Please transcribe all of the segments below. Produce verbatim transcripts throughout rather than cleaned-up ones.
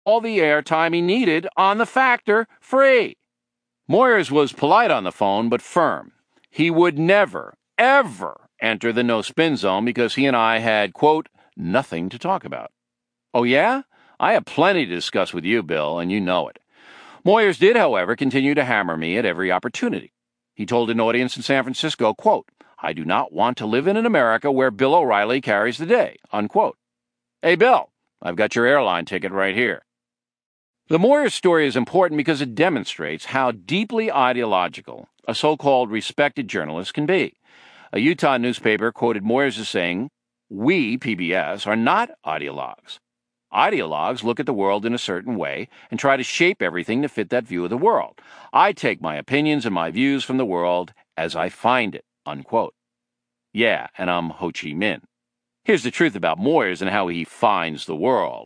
all the airtime he needed on the Factor free. Moyers was polite on the phone, but firm. He would never, ever enter the no-spin zone because he and I had, quote, nothing to talk about. Oh, yeah? I have plenty to discuss with you, Bill, and you know it. Moyers did, however, continue to hammer me at every opportunity. He told an audience in San Francisco, quote, I do not want to live in an America where Bill O'Reilly carries the day, unquote. Hey, Bill, I've got your airline ticket right here. The Moyers story is important because it demonstrates how deeply ideological a so-called respected journalist can be. A Utah newspaper quoted Moyers as saying, we, P B S, are not ideologues. Ideologues look at the world in a certain way and try to shape everything to fit that view of the world. I take my opinions and my views from the world as I find it, unquote. Yeah, and I'm Ho Chi Minh. Here's the truth about Moyers and how he finds the world.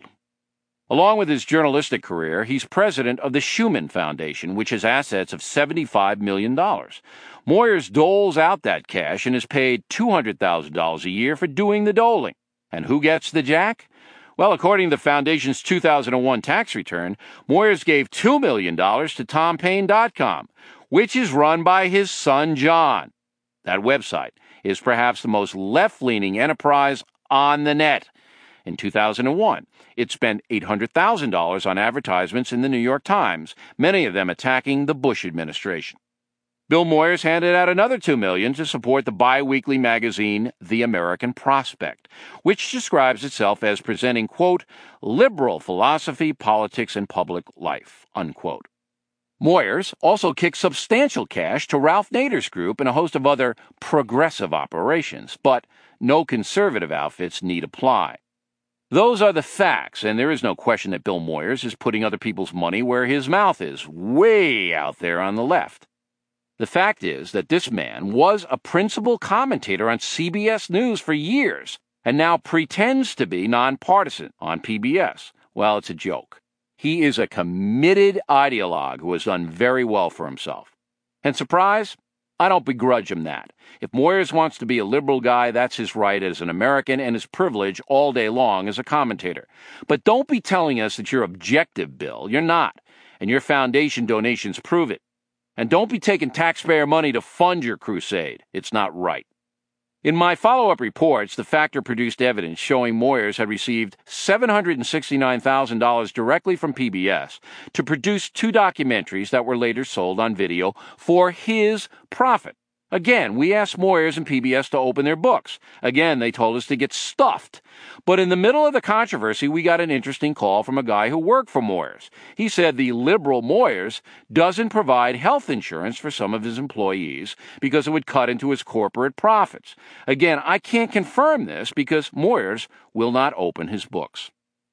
Along with his journalistic career, he's president of the Schumann Foundation, which has assets of seventy-five million dollars. Moyers doles out that cash and is paid two hundred thousand dollars a year for doing the doling. And who gets the jack? Well, according to the Foundation's two thousand one tax return, Moyers gave two million dollars to Tom Paine dot com, which is run by his son John. That website is perhaps the most left-leaning enterprise on the net. In two thousand one, it spent eight hundred thousand dollars on advertisements in the New York Times, many of them attacking the Bush administration. Bill Moyers handed out another two million dollars to support the bi-weekly magazine The American Prospect, which describes itself as presenting, quote, liberal philosophy, politics, and public life, unquote. Moyers also kicked substantial cash to Ralph Nader's group and a host of other progressive operations, but no conservative outfits need apply. Those are the facts, and there is no question that Bill Moyers is putting other people's money where his mouth is, way out there on the left. The fact is that this man was a principal commentator on C B S News for years and now pretends to be nonpartisan on P B S. Well, it's a joke. He is a committed ideologue who has done very well for himself. And surprise? I don't begrudge him that. If Moyers wants to be a liberal guy, that's his right as an American and his privilege all day long as a commentator. But don't be telling us that you're objective, Bill. You're not. And your foundation donations prove it. And don't be taking taxpayer money to fund your crusade. It's not right. In my follow-up reports, the Factor produced evidence showing Moyers had received seven hundred sixty-nine thousand dollars directly from P B S to produce two documentaries that were later sold on video for his profit. Again, we asked Moyers and P B S to open their books. Again, they told us to get stuffed. But in the middle of the controversy, we got an interesting call from a guy who worked for Moyers. He said the liberal Moyers doesn't provide health insurance for some of his employees because it would cut into his corporate profits. Again, I can't confirm this because Moyers will not open his books.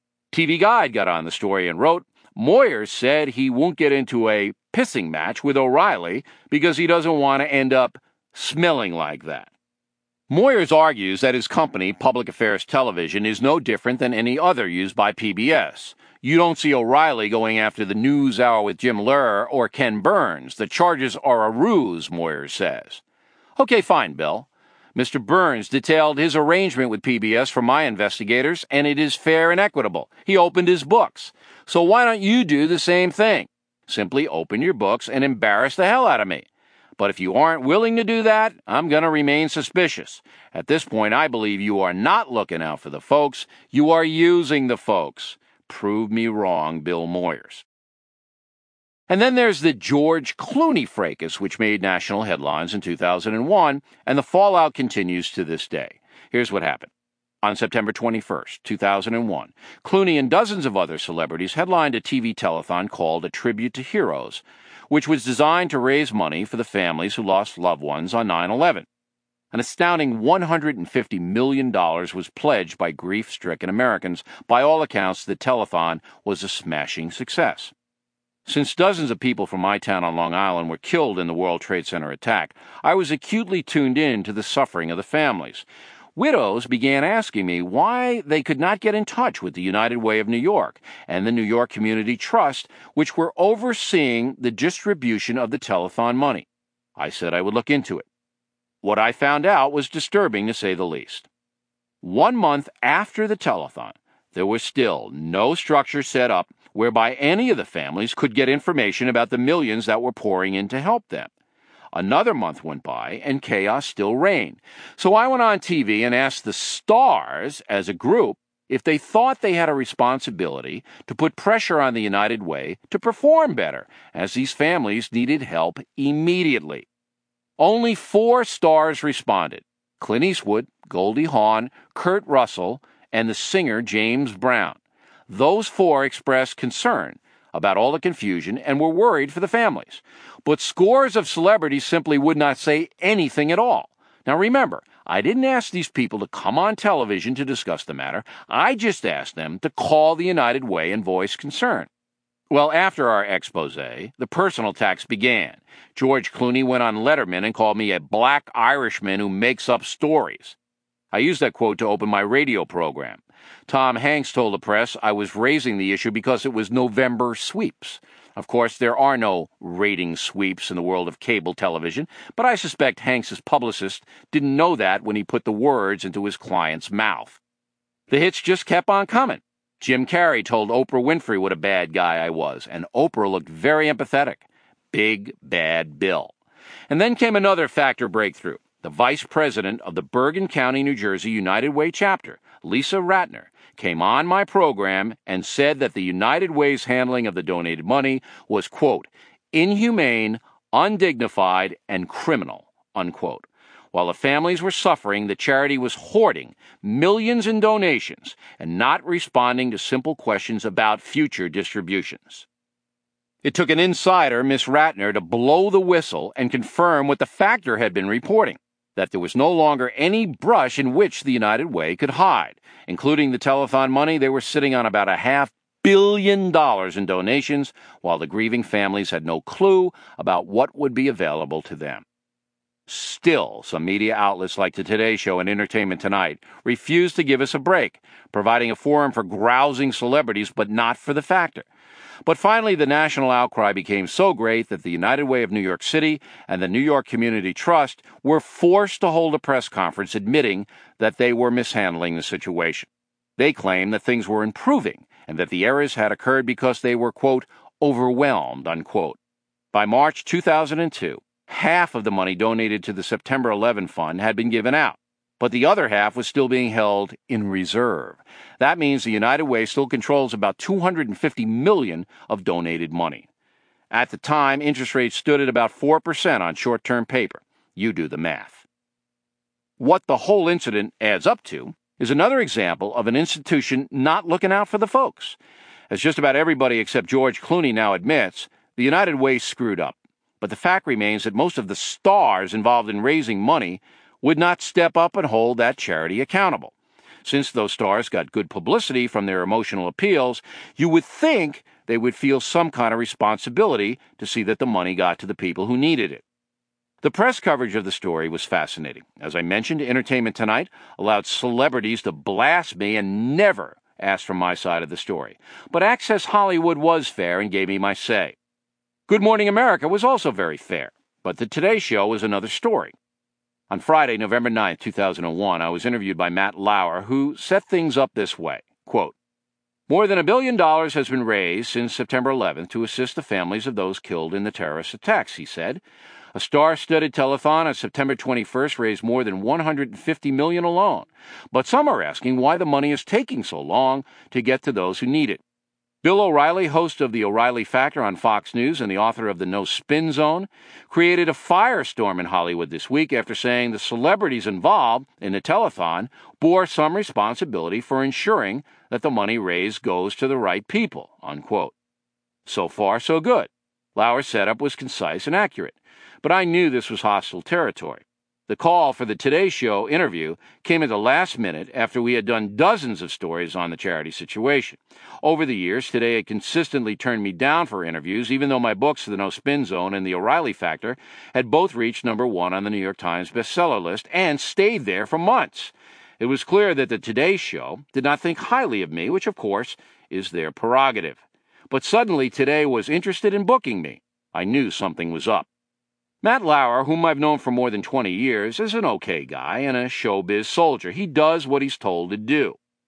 T V Guide got on the story and wrote, Moyers said he won't get into a pissing match with O'Reilly because he doesn't want to end up smelling like that. Moyers argues that his company, Public Affairs Television, is no different than any other used by P B S. You don't see O'Reilly going after the News Hour with Jim Lehrer or Ken Burns. The charges are a ruse, Moyers says. Okay, fine, Bill. Mister Burns detailed his arrangement with P B S for my investigators, and it is fair and equitable. He opened his books. So why don't you do the same thing? Simply open your books and embarrass the hell out of me. But if you aren't willing to do that, I'm going to remain suspicious. At this point, I believe you are not looking out for the folks. You are using the folks. Prove me wrong, Bill Moyers. And then there's the George Clooney fracas, which made national headlines in two thousand one, and the fallout continues to this day. Here's what happened. On September twenty-first, two thousand one, Clooney and dozens of other celebrities headlined a T V telethon called A Tribute to Heroes, which was designed to raise money for the families who lost loved ones on nine eleven. An astounding one hundred fifty million dollars was pledged by grief-stricken Americans. By all accounts, the telethon was a smashing success. Since dozens of people from my town on Long Island were killed in the World Trade Center attack, I was acutely tuned in to the suffering of the families. Widows began asking me why they could not get in touch with the United Way of New York and the New York Community Trust, which were overseeing the distribution of the telethon money. I said I would look into it. What I found out was disturbing, to say the least. One month after the telethon, there was still no structure set up whereby any of the families could get information about the millions that were pouring in to help them. Another month went by, and chaos still reigned. So I went on T V and asked the stars, as a group, if they thought they had a responsibility to put pressure on the United Way to perform better, as these families needed help immediately. Only four stars responded: Clint Eastwood, Goldie Hawn, Kurt Russell, and the singer James Brown. Those four expressed concern about all the confusion and were worried for the families. But scores of celebrities simply would not say anything at all. Now remember, I didn't ask these people to come on television to discuss the matter. I just asked them to call the United Way and voice concern. Well, after our expose, the personal attacks began. George Clooney went on Letterman and called me a black Irishman who makes up stories. I used that quote to open my radio program. Tom Hanks told the press I was raising the issue because it was November sweeps. Of course, there are no rating sweeps in the world of cable television, but I suspect Hanks's publicist didn't know that when he put the words into his client's mouth. The hits just kept on coming. Jim Carrey told Oprah Winfrey what a bad guy I was, and Oprah looked very empathetic. Big Bad Bill. And then came another factor breakthrough. The vice president of the Bergen County, New Jersey United Way chapter, Lisa Ratner, came on my program and said that the United Way's handling of the donated money was, quote, inhumane, undignified, and criminal, unquote. While the families were suffering, the charity was hoarding millions in donations and not responding to simple questions about future distributions. It took an insider, Miss Ratner, to blow the whistle and confirm what the factor had been reporting, that there was no longer any brush in which the United Way could hide. Including the telethon money, they were sitting on about a half billion dollars in donations, while the grieving families had no clue about what would be available to them. Still, some media outlets like the Today Show and Entertainment Tonight refused to give us a break, providing a forum for grousing celebrities but not for the factor. But finally, the national outcry became so great that the United Way of New York City and the New York Community Trust were forced to hold a press conference admitting that they were mishandling the situation. They claimed that things were improving and that the errors had occurred because they were, quote, overwhelmed, unquote. By March two thousand two, half of the money donated to the September eleventh Fund had been given out, but the other half was still being held in reserve. That means the United Way still controls about two hundred fifty million dollars of donated money. At the time, interest rates stood at about four percent on short-term paper. You do the math. What the whole incident adds up to is another example of an institution not looking out for the folks. As just about everybody except George Clooney now admits, the United Way screwed up. But the fact remains that most of the stars involved in raising money would not step up and hold that charity accountable. Since those stars got good publicity from their emotional appeals, you would think they would feel some kind of responsibility to see that the money got to the people who needed it. The press coverage of the story was fascinating. As I mentioned, Entertainment Tonight allowed celebrities to blast me and never asked for my side of the story. But Access Hollywood was fair and gave me my say. Good Morning America was also very fair, but the Today Show was another story. On Friday, November ninth, two thousand one, I was interviewed by Matt Lauer, who set things up this way, quote, more than a billion dollars has been raised since September eleventh to assist the families of those killed in the terrorist attacks, he said. A star-studded telethon on September twenty-first raised more than one hundred fifty million dollars alone. But some are asking why the money is taking so long to get to those who need it. Bill O'Reilly, host of The O'Reilly Factor on Fox News and the author of The No Spin Zone, created a firestorm in Hollywood this week after saying the celebrities involved in the telethon bore some responsibility for ensuring that the money raised goes to the right people, unquote. So far, so good. Lauer's setup was concise and accurate, but I knew this was hostile territory. The call for the Today Show interview came at the last minute after we had done dozens of stories on the charity situation. Over the years, Today had consistently turned me down for interviews, even though my books, The No Spin Zone and The O'Reilly Factor, had both reached number one on the New York Times bestseller list and stayed there for months. It was clear that the Today Show did not think highly of me, which, of course, is their prerogative. But suddenly, Today was interested in booking me. I knew something was up. Matt Lauer, whom I've known for more than twenty years, is an okay guy and a showbiz soldier. He does what he's told to do.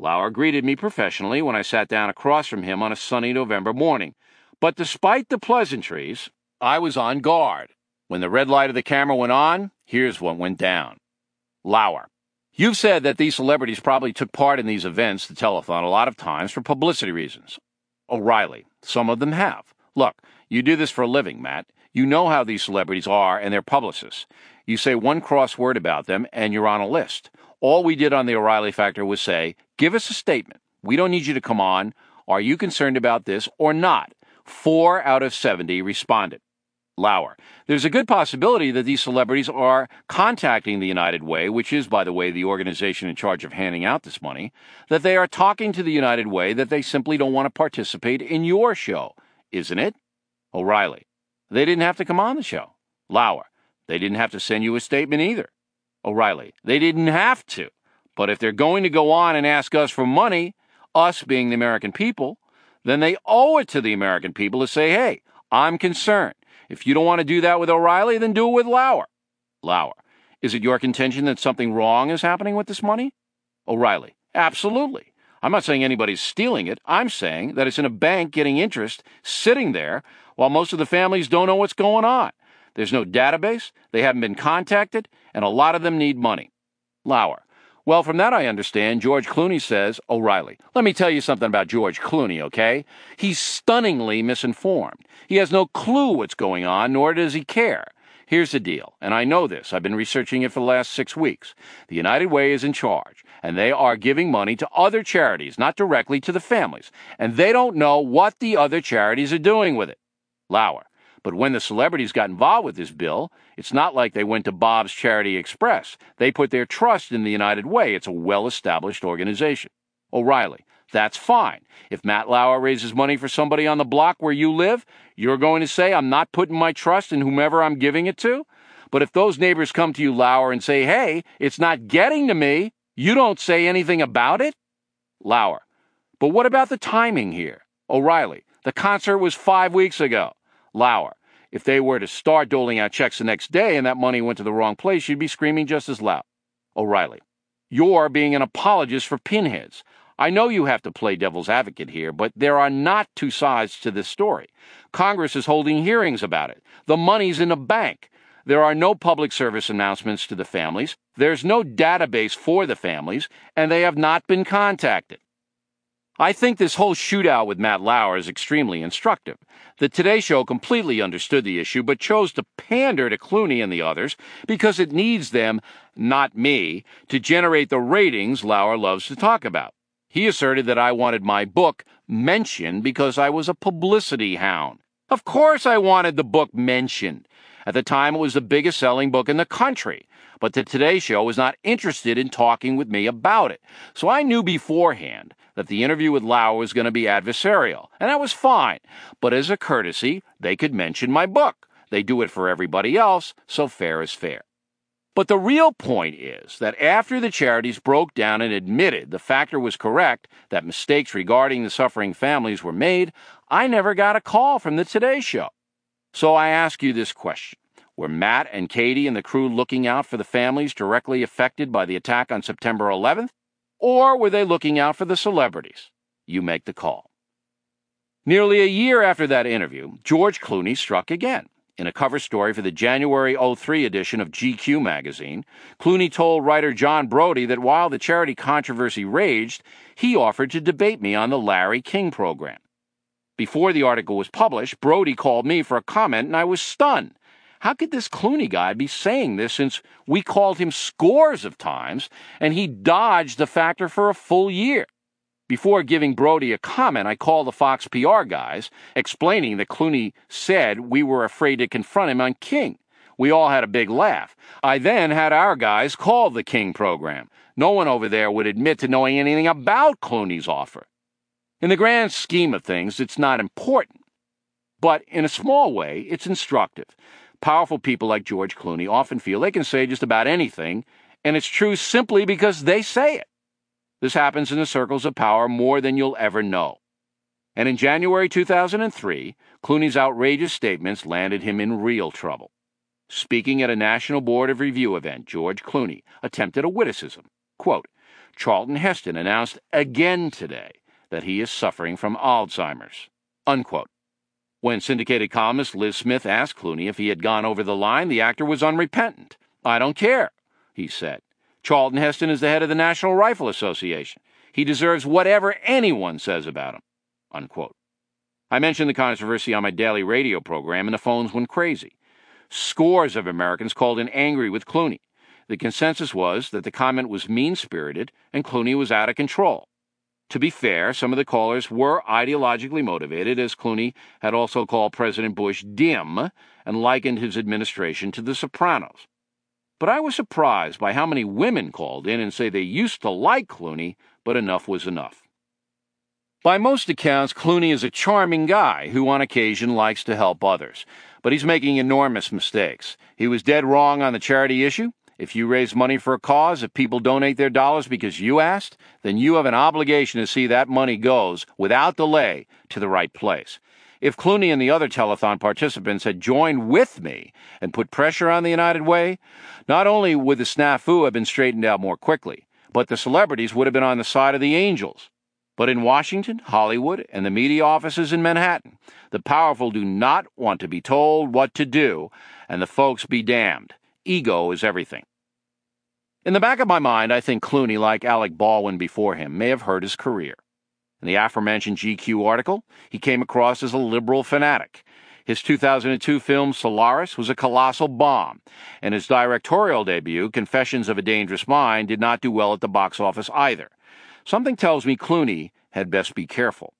Lauer greeted me professionally when I sat down across from him on a sunny November morning. But despite the pleasantries, I was on guard. When the red light of the camera went on, here's what went down. Lauer: You've said that these celebrities probably took part in these events, the telethon, a lot of times for publicity reasons. O'Reilly: Some of them have. Look, you do this for a living, Matt. You know how these celebrities are and their publicists. You say one cross word about them and you're on a list. All we did on the O'Reilly Factor was say, give us a statement. We don't need you to come on. Are you concerned about this or not? Four out of seventy responded. Lauer: There's a good possibility that these celebrities are contacting the United Way, which is, by the way, the organization in charge of handing out this money, that they are talking to the United Way that they simply don't want to participate in your show, isn't it? O'Reilly: They didn't have to come on the show. Lauer: They didn't have to send you a statement either. O'Reilly: They didn't have to. But if they're going to go on and ask us for money, us being the American people, then they owe it to the American people to say, hey, I'm concerned. If you don't want to do that with O'Reilly, then do it with Lauer. Lauer: Is it your contention that something wrong is happening with this money? O'Reilly: Absolutely. I'm not saying anybody's stealing it. I'm saying that it's in a bank getting interest, sitting there, while most of the families don't know what's going on. There's no database, they haven't been contacted, and a lot of them need money. Lauer: Well, from that I understand, George Clooney says, O'Reilly: Let me tell you something about George Clooney, okay? He's stunningly misinformed. He has no clue what's going on, nor does he care. Here's the deal, and I know this. I've been researching it for the last six weeks. The United Way is in charge, and they are giving money to other charities, not directly to the families, and they don't know what the other charities are doing with it. Lauer: But when the celebrities got involved with this bill, it's not like they went to Bob's Charity Express. They put their trust in the United Way. It's a well-established organization. O'Reilly: That's fine. If Matt Lauer raises money for somebody on the block where you live, you're going to say, I'm not putting my trust in whomever I'm giving it to? But if those neighbors come to you, Lauer, and say, hey, it's not getting to me, you don't say anything about it? Lauer: But what about the timing here? O'Reilly: The concert was five weeks ago. Lauer: If they were to start doling out checks the next day and that money went to the wrong place, you'd be screaming just as loud. O'Reilly: You're being an apologist for pinheads. I know you have to play devil's advocate here, but there are not two sides to this story. Congress is holding hearings about it. The money's in a bank. There are no public service announcements to the families. There's no database for the families, and they have not been contacted. I think this whole shootout with Matt Lauer is extremely instructive. The Today Show completely understood the issue, but chose to pander to Clooney and the others because it needs them, not me, to generate the ratings Lauer loves to talk about. He asserted that I wanted my book mentioned because I was a publicity hound. Of course I wanted the book mentioned. At the time, it was the biggest selling book in the country. But the Today Show was not interested in talking with me about it. So I knew beforehand that the interview with Lauer was going to be adversarial, and that was fine. But as a courtesy, they could mention my book. They do it for everybody else, so fair is fair. But the real point is that after the charities broke down and admitted the factor was correct, that mistakes regarding the suffering families were made, I never got a call from the Today Show. So I ask you this question. Were Matt and Katie and the crew looking out for the families directly affected by the attack on September eleventh? Or were they looking out for the celebrities? You make the call. Nearly a year after that interview, George Clooney struck again. In a cover story for the January oh three edition of G Q magazine, Clooney told writer John Brody that while the charity controversy raged, he offered to debate me on the Larry King program. Before the article was published, Brody called me for a comment, and I was stunned. How could this Clooney guy be saying this since we called him scores of times, and he dodged the factor for a full year? Before giving Brody a comment, I called the Fox P R guys, explaining that Clooney said we were afraid to confront him on King. We all had a big laugh. I then had our guys call the King program. No one over there would admit to knowing anything about Clooney's offer. In the grand scheme of things, it's not important. But in a small way, it's instructive. Powerful people like George Clooney often feel they can say just about anything, and it's true simply because they say it. This happens in the circles of power more than you'll ever know. And in January two thousand three, Clooney's outrageous statements landed him in real trouble. Speaking at a National Board of Review event, George Clooney attempted a witticism. Quote, Charlton Heston announced again today that he is suffering from Alzheimer's. Unquote. When syndicated columnist Liz Smith asked Clooney if he had gone over the line, the actor was unrepentant. "I don't care," he said. "Charlton Heston is the head of the National Rifle Association. He deserves whatever anyone says about him." Unquote. I mentioned the controversy on my daily radio program, and the phones went crazy. Scores of Americans called in angry with Clooney. The consensus was that the comment was mean-spirited and Clooney was out of control. To be fair, some of the callers were ideologically motivated, as Clooney had also called President Bush dim and likened his administration to The Sopranos. But I was surprised by how many women called in and say they used to like Clooney, but enough was enough. By most accounts, Clooney is a charming guy who on occasion likes to help others, but he's making enormous mistakes. He was dead wrong on the charity issue. If you raise money for a cause, if people donate their dollars because you asked, then you have an obligation to see that money goes, without delay, to the right place. If Clooney and the other telethon participants had joined with me and put pressure on the United Way, not only would the snafu have been straightened out more quickly, but the celebrities would have been on the side of the angels. But in Washington, Hollywood, and the media offices in Manhattan, the powerful do not want to be told what to do, and the folks be damned. Ego is everything. In the back of my mind, I think Clooney, like Alec Baldwin before him, may have hurt his career. In the aforementioned G Q article, he came across as a liberal fanatic. His two thousand two film Solaris was a colossal bomb, and his directorial debut, Confessions of a Dangerous Mind, did not do well at the box office either. Something tells me Clooney had best be careful.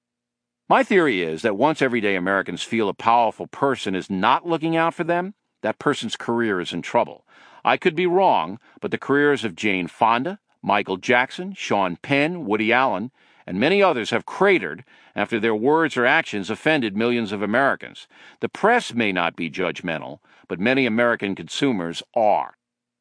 My theory is that once everyday Americans feel a powerful person is not looking out for them, that person's career is in trouble. I could be wrong, but the careers of Jane Fonda, Michael Jackson, Sean Penn, Woody Allen, and many others have cratered after their words or actions offended millions of Americans. The press may not be judgmental, but many American consumers are.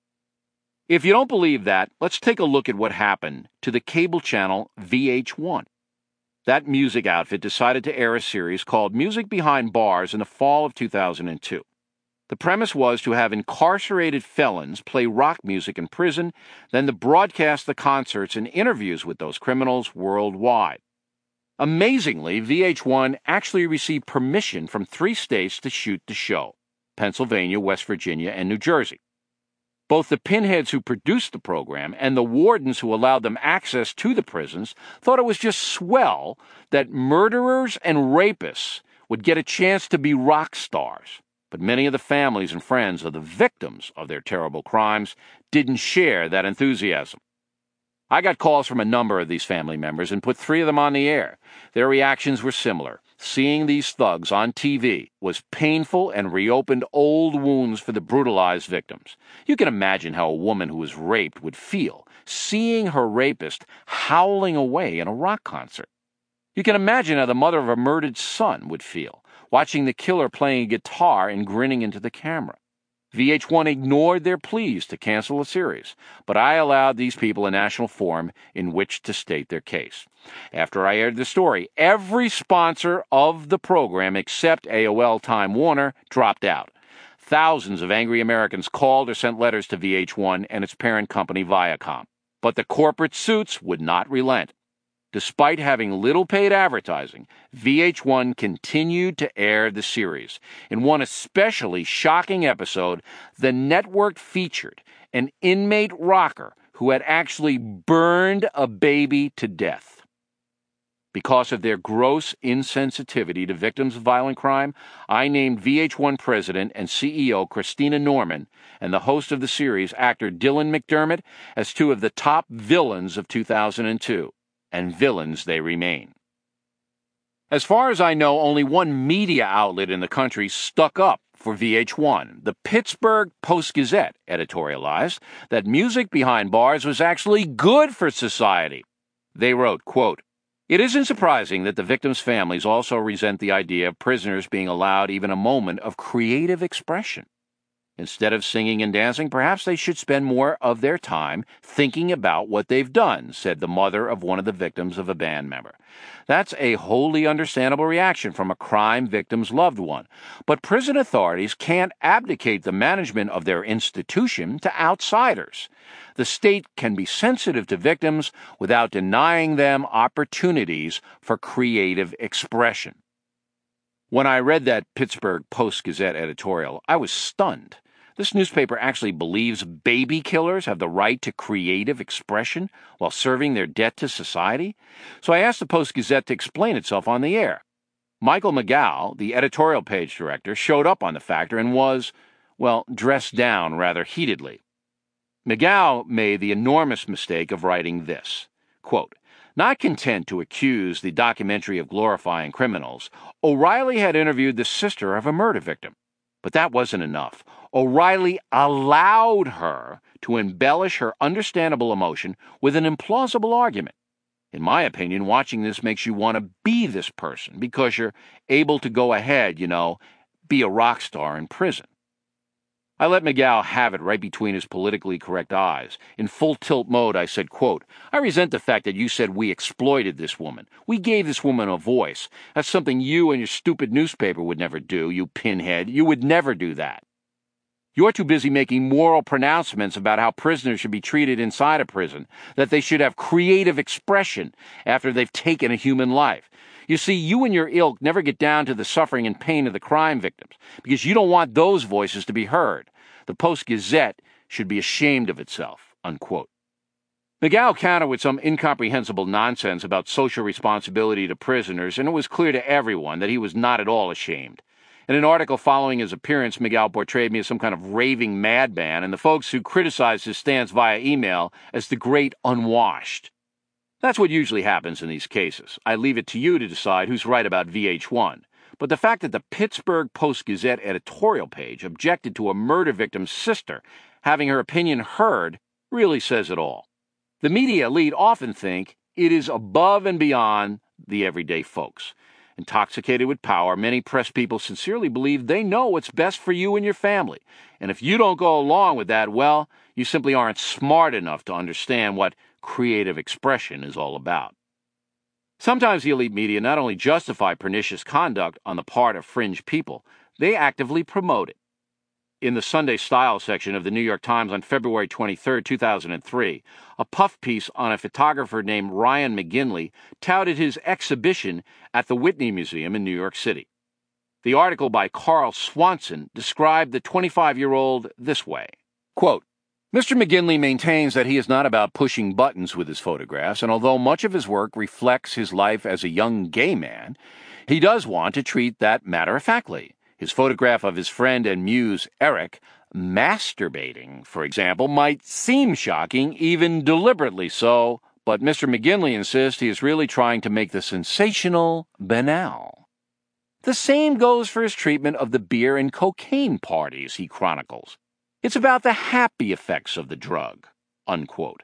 If you don't believe that, let's take a look at what happened to the cable channel V H one. That music outfit decided to air a series called Music Behind Bars in the fall of two thousand two. The premise was to have incarcerated felons play rock music in prison, then to broadcast the concerts and interviews with those criminals worldwide. Amazingly, V H one actually received permission from three states to shoot the show: Pennsylvania, West Virginia, and New Jersey. Both the pinheads who produced the program and the wardens who allowed them access to the prisons thought it was just swell that murderers and rapists would get a chance to be rock stars. But many of the families and friends of the victims of their terrible crimes didn't share that enthusiasm. I got calls from a number of these family members and put three of them on the air. Their reactions were similar. Seeing these thugs on T V was painful and reopened old wounds for the brutalized victims. You can imagine how a woman who was raped would feel seeing her rapist howling away in a rock concert. You can imagine how the mother of a murdered son would feel watching the killer playing a guitar and grinning into the camera. V H one ignored their pleas to cancel the series, but I allowed these people a national forum in which to state their case. After I aired the story, every sponsor of the program except A O L Time Warner dropped out. Thousands of angry Americans called or sent letters to V H one and its parent company Viacom, but the corporate suits would not relent. Despite having little paid advertising, V H one continued to air the series. In one especially shocking episode, the network featured an inmate rocker who had actually burned a baby to death. Because of their gross insensitivity to victims of violent crime, I named V H one president and C E O Christina Norman and the host of the series, actor Dylan McDermott, as two of the top villains of two thousand two. And villains they remain. As far as I know, only one media outlet in the country stuck up for V H one. The Pittsburgh Post-Gazette editorialized that Music Behind Bars was actually good for society. They wrote, quote, "It isn't surprising that the victims' families also resent the idea of prisoners being allowed even a moment of creative expression. Instead of singing and dancing, perhaps they should spend more of their time thinking about what they've done, said the mother of one of the victims of a band member. That's a wholly understandable reaction from a crime victim's loved one. But prison authorities can't abdicate the management of their institution to outsiders. The state can be sensitive to victims without denying them opportunities for creative expression. When I read that Pittsburgh Post-Gazette editorial, I was stunned. This newspaper actually believes baby killers have the right to creative expression while serving their debt to society? So I asked the Post-Gazette to explain itself on the air. Michael McGow, the editorial page director, showed up on the Factor and was, well, dressed down rather heatedly. McGow made the enormous mistake of writing this, quote, "Not content to accuse the documentary of glorifying criminals, O'Reilly had interviewed the sister of a murder victim. But that wasn't enough. O'Reilly allowed her to embellish her understandable emotion with an implausible argument. In my opinion, watching this makes you want to be this person because you're able to go ahead, you know, be a rock star in prison." I let McGow have it right between his politically correct eyes. In full tilt mode, I said, quote, "I resent the fact that you said we exploited this woman. We gave this woman a voice. That's something you and your stupid newspaper would never do, you pinhead. You would never do that. You're too busy making moral pronouncements about how prisoners should be treated inside a prison, that they should have creative expression after they've taken a human life. You see, you and your ilk never get down to the suffering and pain of the crime victims because you don't want those voices to be heard. The Post-Gazette should be ashamed of itself," unquote. McGow countered with some incomprehensible nonsense about social responsibility to prisoners, and it was clear to everyone that he was not at all ashamed. In an article following his appearance, McGow portrayed me as some kind of raving madman, and the folks who criticized his stance via email as the great unwashed. That's what usually happens in these cases. I leave it to you to decide who's right about V H one. But the fact that the Pittsburgh Post-Gazette editorial page objected to a murder victim's sister having her opinion heard really says it all. The media elite often think it is above and beyond the everyday folks. Intoxicated with power, many press people sincerely believe they know what's best for you and your family. And if you don't go along with that, well, you simply aren't smart enough to understand what creative expression is all about. Sometimes the elite media not only justify pernicious conduct on the part of fringe people, they actively promote it. In the Sunday Style section of the New York Times on February twenty-third, two thousand three, a puff piece on a photographer named Ryan McGinley touted his exhibition at the Whitney Museum in New York City. The article by Carl Swanson described the twenty-five-year-old this way, quote, "Mister McGinley maintains that he is not about pushing buttons with his photographs, and although much of his work reflects his life as a young gay man, he does want to treat that matter-of-factly. His photograph of his friend and muse, Eric, masturbating, for example, might seem shocking, even deliberately so, but Mister McGinley insists he is really trying to make the sensational banal. The same goes for his treatment of the beer and cocaine parties he chronicles. It's about the happy effects of the drug," unquote.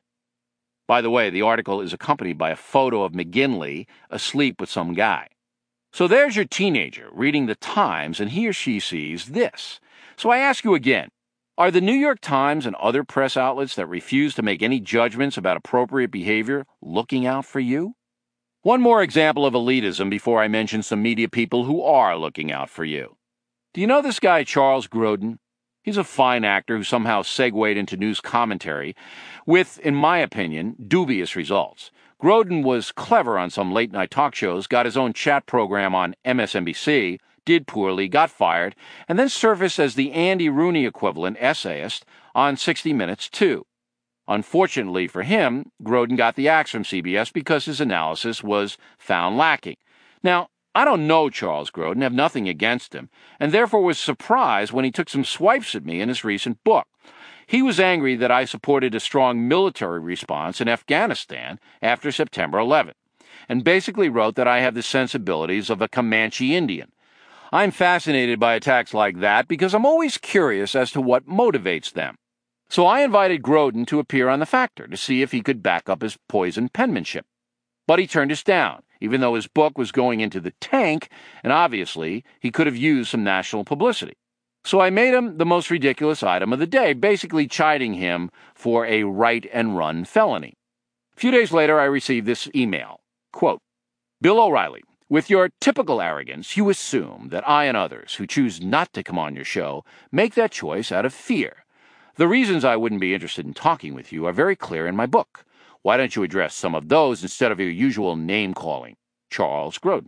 By the way, the article is accompanied by a photo of McGinley asleep with some guy. So there's your teenager reading the Times, and he or she sees this. So I ask you again, are the New York Times and other press outlets that refuse to make any judgments about appropriate behavior looking out for you? One more example of elitism before I mention some media people who are looking out for you. Do you know this guy Charles Grodin? He's a fine actor who somehow segued into news commentary with, in my opinion, dubious results. Grodin was clever on some late-night talk shows, got his own chat program on M S N B C, did poorly, got fired, and then surfaced as the Andy Rooney equivalent essayist on sixty minutes, too. Unfortunately for him, Grodin got the axe from C B S because his analysis was found lacking. Now, I don't know Charles Grodin, have nothing against him, and therefore was surprised when he took some swipes at me in his recent book. He was angry that I supported a strong military response in Afghanistan after September eleventh, and basically wrote that I have the sensibilities of a Comanche Indian. I'm fascinated by attacks like that because I'm always curious as to what motivates them. So I invited Grodin to appear on The Factor to see if he could back up his poison penmanship. But he turned us down, even though his book was going into the tank, and obviously he could have used some national publicity. So I made him the most ridiculous item of the day, basically chiding him for a write-and-run felony. A few days later, I received this email. Quote, Bill O'Reilly, with your typical arrogance, you assume that I and others who choose not to come on your show make that choice out of fear. The reasons I wouldn't be interested in talking with you are very clear in my book. Why don't you address some of those instead of your usual name-calling? Charles Grodin.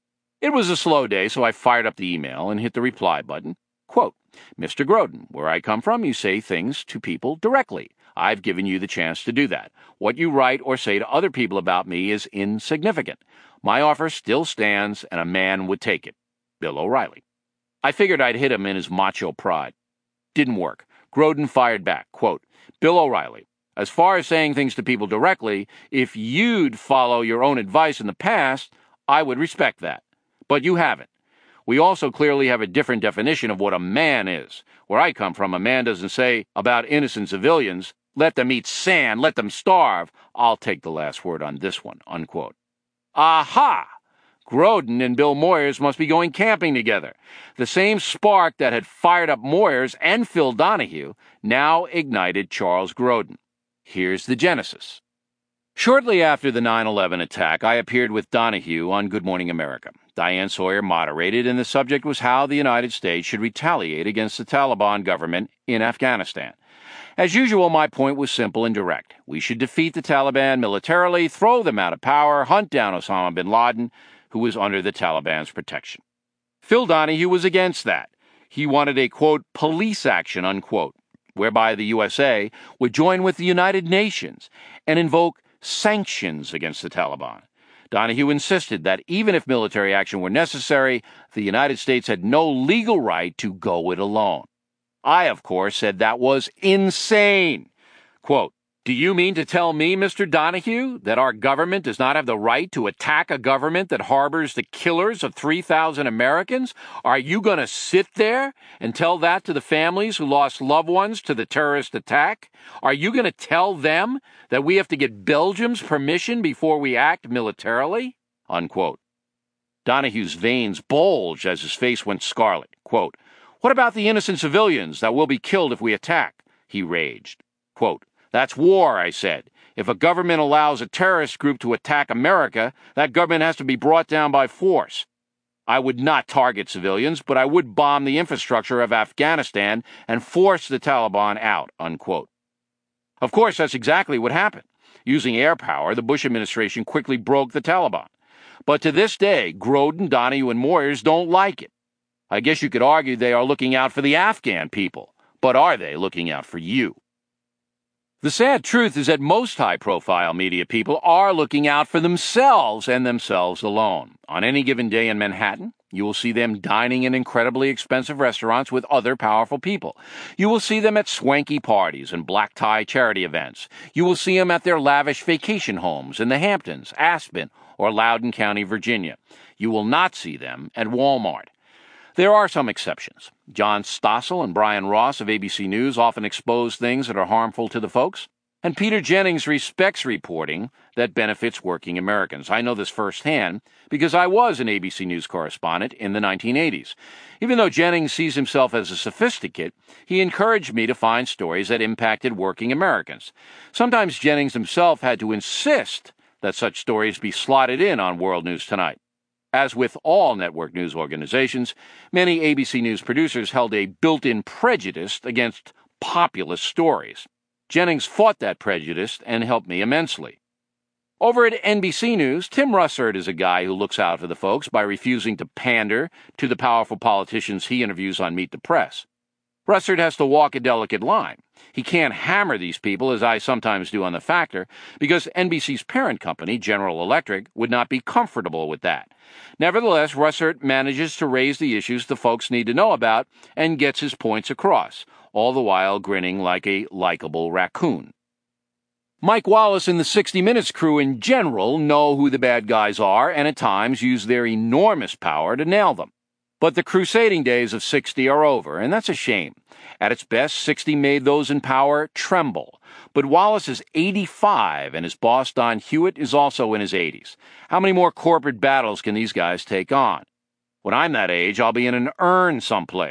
It was a slow day, so I fired up the email and hit the reply button. Quote, Mister Grodin, where I come from, you say things to people directly. I've given you the chance to do that. What you write or say to other people about me is insignificant. My offer still stands, and a man would take it. Bill O'Reilly. I figured I'd hit him in his macho pride. Didn't work. Grodin fired back. Quote, Bill O'Reilly, as far as saying things to people directly, if you'd follow your own advice in the past, I would respect that. But you haven't. We also clearly have a different definition of what a man is. Where I come from, a man doesn't say about innocent civilians, let them eat sand, let them starve. I'll take the last word on this one, unquote. Aha! Grodin and Bill Moyers must be going camping together. The same spark that had fired up Moyers and Phil Donahue now ignited Charles Grodin. Here's the genesis. Shortly after the nine eleven attack, I appeared with Donahue on Good Morning America. Diane Sawyer moderated, and the subject was how the United States should retaliate against the Taliban government in Afghanistan. As usual, my point was simple and direct. We should defeat the Taliban militarily, throw them out of power, hunt down Osama bin Laden, who was under the Taliban's protection. Phil Donahue was against that. He wanted a, quote, police action, unquote, whereby the U S A would join with the United Nations and invoke sanctions against the Taliban. Donahue insisted that even if military action were necessary, the United States had no legal right to go it alone. I, of course, said that was insane. Quote, do you mean to tell me, Mister Donahue, that our government does not have the right to attack a government that harbors the killers of three thousand Americans? Are you going to sit there and tell that to the families who lost loved ones to the terrorist attack? Are you going to tell them that we have to get Belgium's permission before we act militarily? Unquote. Donahue's veins bulged as his face went scarlet. Quote, what about the innocent civilians that will be killed if we attack? He raged. Quote, that's war, I said. If a government allows a terrorist group to attack America, that government has to be brought down by force. I would not target civilians, but I would bomb the infrastructure of Afghanistan and force the Taliban out, unquote. Of course, that's exactly what happened. Using air power, the Bush administration quickly broke the Taliban. But to this day, Grodin, Donahue, and Moyers don't like it. I guess you could argue they are looking out for the Afghan people, but are they looking out for you? The sad truth is that most high-profile media people are looking out for themselves and themselves alone. On any given day in Manhattan, you will see them dining in incredibly expensive restaurants with other powerful people. You will see them at swanky parties and black-tie charity events. You will see them at their lavish vacation homes in the Hamptons, Aspen, or Loudoun County, Virginia. You will not see them at Walmart. There are some exceptions. John Stossel and Brian Ross of A B C News often expose things that are harmful to the folks, and Peter Jennings respects reporting that benefits working Americans. I know this firsthand because I was an A B C News correspondent in the nineteen eighties. Even though Jennings sees himself as a sophisticate, he encouraged me to find stories that impacted working Americans. Sometimes Jennings himself had to insist that such stories be slotted in on World News Tonight. As with all network news organizations, many A B C News producers held a built-in prejudice against populist stories. Jennings fought that prejudice and helped me immensely. Over at N B C News, Tim Russert is a guy who looks out for the folks by refusing to pander to the powerful politicians he interviews on Meet the Press. Russert has to walk a delicate line. He can't hammer these people, as I sometimes do on The Factor, because N B C's parent company, General Electric, would not be comfortable with that. Nevertheless, Russert manages to raise the issues the folks need to know about and gets his points across, all the while grinning like a likable raccoon. Mike Wallace and the sixty minutes crew in general know who the bad guys are and at times use their enormous power to nail them. But the crusading days of sixty are over, and that's a shame. At its best, sixty made those in power tremble. But Wallace is eighty-five, and his boss, Don Hewitt, is also in his eighties. How many more corporate battles can these guys take on? When I'm that age, I'll be in an urn someplace.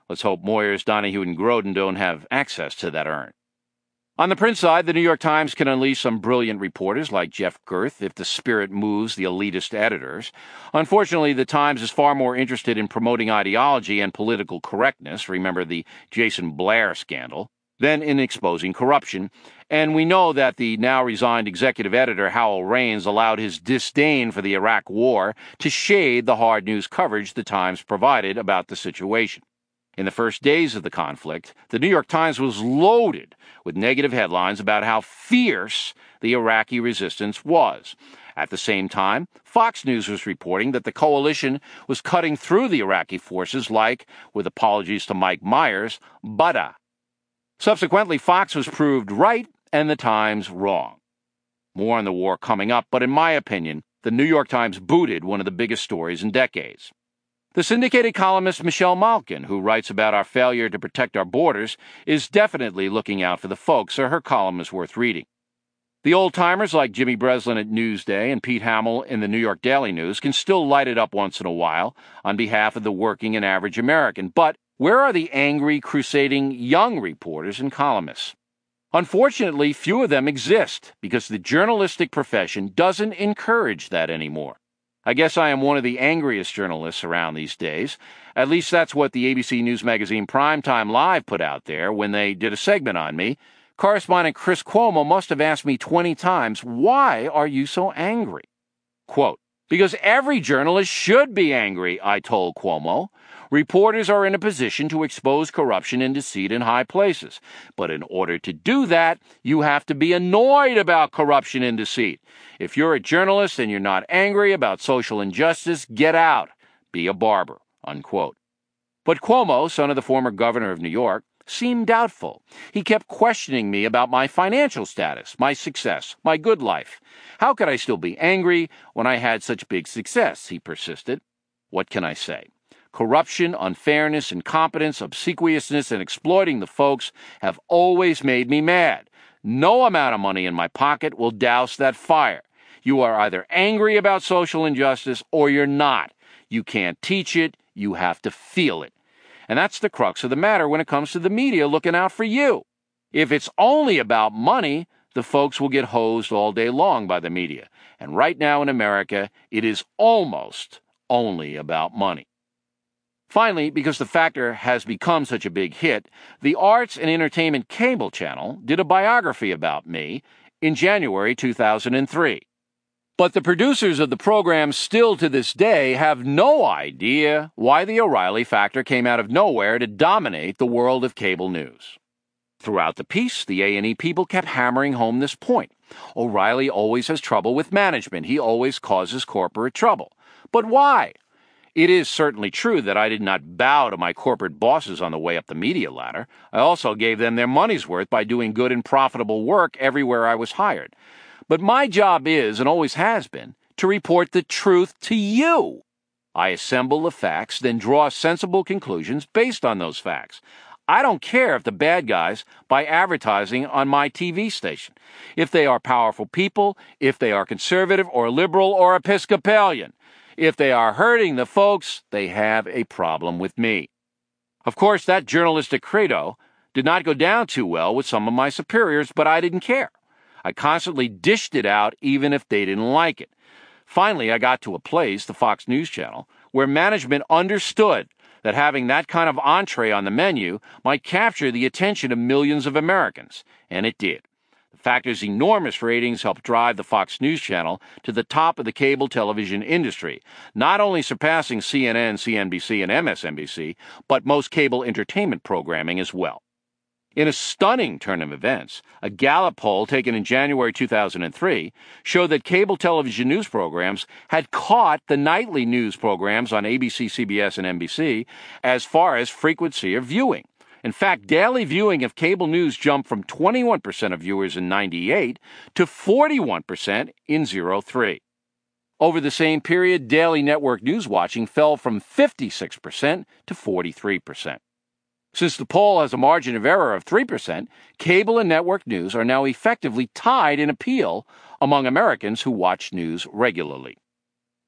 Let's hope Moyers, Donahue, and Groden don't have access to that urn. On the print side, the New York Times can unleash some brilliant reporters like Jeff Girth if the spirit moves the elitist editors. Unfortunately, the Times is far more interested in promoting ideology and political correctness, remember the Jason Blair scandal, than in exposing corruption. And we know that the now resigned executive editor Howell Raines allowed his disdain for the Iraq War to shade the hard news coverage the Times provided about the situation. In the first days of the conflict, the New York Times was loaded with negative headlines about how fierce the Iraqi resistance was. At the same time, Fox News was reporting that the coalition was cutting through the Iraqi forces like, with apologies to Mike Myers, butter. Subsequently, Fox was proved right and the Times wrong. More on the war coming up, but in my opinion, the New York Times booted one of the biggest stories in decades. The syndicated columnist Michelle Malkin, who writes about our failure to protect our borders, is definitely looking out for the folks, so her column is worth reading. The old-timers like Jimmy Breslin at Newsday and Pete Hamill in the New York Daily News can still light it up once in a while on behalf of the working and average American, but where are the angry, crusading young reporters and columnists? Unfortunately, few of them exist because the journalistic profession doesn't encourage that anymore. I guess I am one of the angriest journalists around these days. At least that's what the A B C News magazine Primetime Live put out there when they did a segment on me. Correspondent Chris Cuomo must have asked me twenty times, "Why are you so angry?" Quote, "Because every journalist should be angry," I told Cuomo. "Reporters are in a position to expose corruption and deceit in high places. But in order to do that, you have to be annoyed about corruption and deceit. If you're a journalist and you're not angry about social injustice, get out. Be a barber." Unquote. But Cuomo, son of the former governor of New York, seemed doubtful. He kept questioning me about my financial status, my success, my good life. How could I still be angry when I had such big success? He persisted. What can I say? Corruption, unfairness, incompetence, obsequiousness, and exploiting the folks have always made me mad. No amount of money in my pocket will douse that fire. You are either angry about social injustice or you're not. You can't teach it. You have to feel it. And that's the crux of the matter when it comes to the media looking out for you. If it's only about money, the folks will get hosed all day long by the media. And right now in America, it is almost only about money. Finally, because The Factor has become such a big hit, the Arts and Entertainment Cable Channel did a biography about me in January two thousand three. But the producers of the program still to this day have no idea why the O'Reilly Factor came out of nowhere to dominate the world of cable news. Throughout the piece, the A and E people kept hammering home this point. O'Reilly always has trouble with management. He always causes corporate trouble. But why? It is certainly true that I did not bow to my corporate bosses on the way up the media ladder. I also gave them their money's worth by doing good and profitable work everywhere I was hired. But my job is, and always has been, to report the truth to you. I assemble the facts, then draw sensible conclusions based on those facts. I don't care if the bad guys buy advertising on my T V station, if they are powerful people, if they are conservative or liberal or Episcopalian. If they are hurting the folks, they have a problem with me. Of course, that journalistic credo did not go down too well with some of my superiors, but I didn't care. I constantly dished it out even if they didn't like it. Finally, I got to a place, the Fox News Channel, where management understood that having that kind of entree on the menu might capture the attention of millions of Americans, and it did. The Factor's enormous ratings helped drive the Fox News Channel to the top of the cable television industry, not only surpassing C N N, C N B C, and M S N B C, but most cable entertainment programming as well. In a stunning turn of events, a Gallup poll taken in January two thousand three showed that cable television news programs had caught the nightly news programs on A B C, C B S, and N B C as far as frequency of viewing. In fact, daily viewing of cable news jumped from twenty-one percent of viewers in ninety-eight to forty-one percent in oh three. Over the same period, daily network news watching fell from fifty-six percent to forty-three percent. Since the poll has a margin of error of three percent, cable and network news are now effectively tied in appeal among Americans who watch news regularly.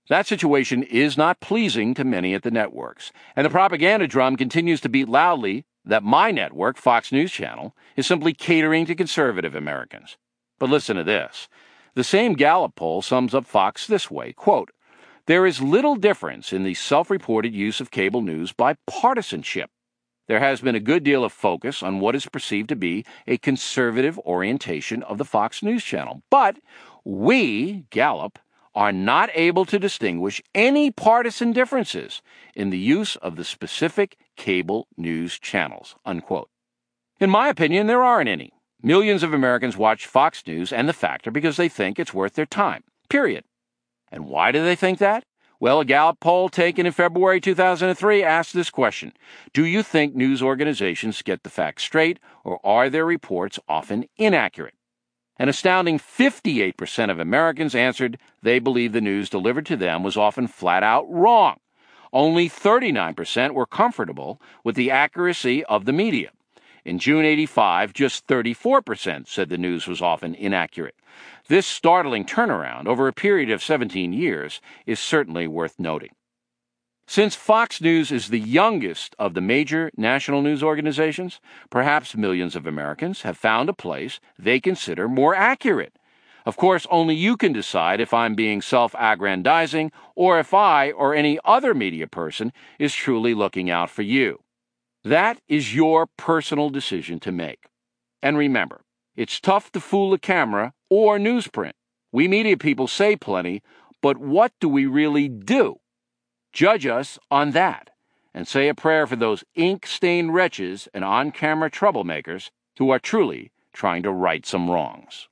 That situation is not pleasing to many at the networks, and the propaganda drum continues to beat loudly that my network, Fox News Channel, is simply catering to conservative Americans. But listen to this. The same Gallup poll sums up Fox this way, quote, "There is little difference in the self-reported use of cable news by partisanship. There has been a good deal of focus on what is perceived to be a conservative orientation of the Fox News Channel. But we, Gallup, are not able to distinguish any partisan differences in the use of the specific cable news channels," unquote. In my opinion, there aren't any. Millions of Americans watch Fox News and The Factor because they think it's worth their time, period. And why do they think that? Well, a Gallup poll taken in February two thousand three asked this question: do you think news organizations get the facts straight, or are their reports often inaccurate? An astounding fifty-eight percent of Americans answered they believe the news delivered to them was often flat out wrong. Only thirty-nine percent were comfortable with the accuracy of the media. In June eighty-five, just thirty-four percent said the news was often inaccurate. This startling turnaround over a period of seventeen years is certainly worth noting. Since Fox News is the youngest of the major national news organizations, perhaps millions of Americans have found a place they consider more accurate. Of course, only you can decide if I'm being self-aggrandizing or if I or any other media person is truly looking out for you. That is your personal decision to make. And remember, it's tough to fool a camera or newsprint. We media people say plenty, but what do we really do? Judge us on that, and say a prayer for those ink-stained wretches and on-camera troublemakers who are truly trying to right some wrongs.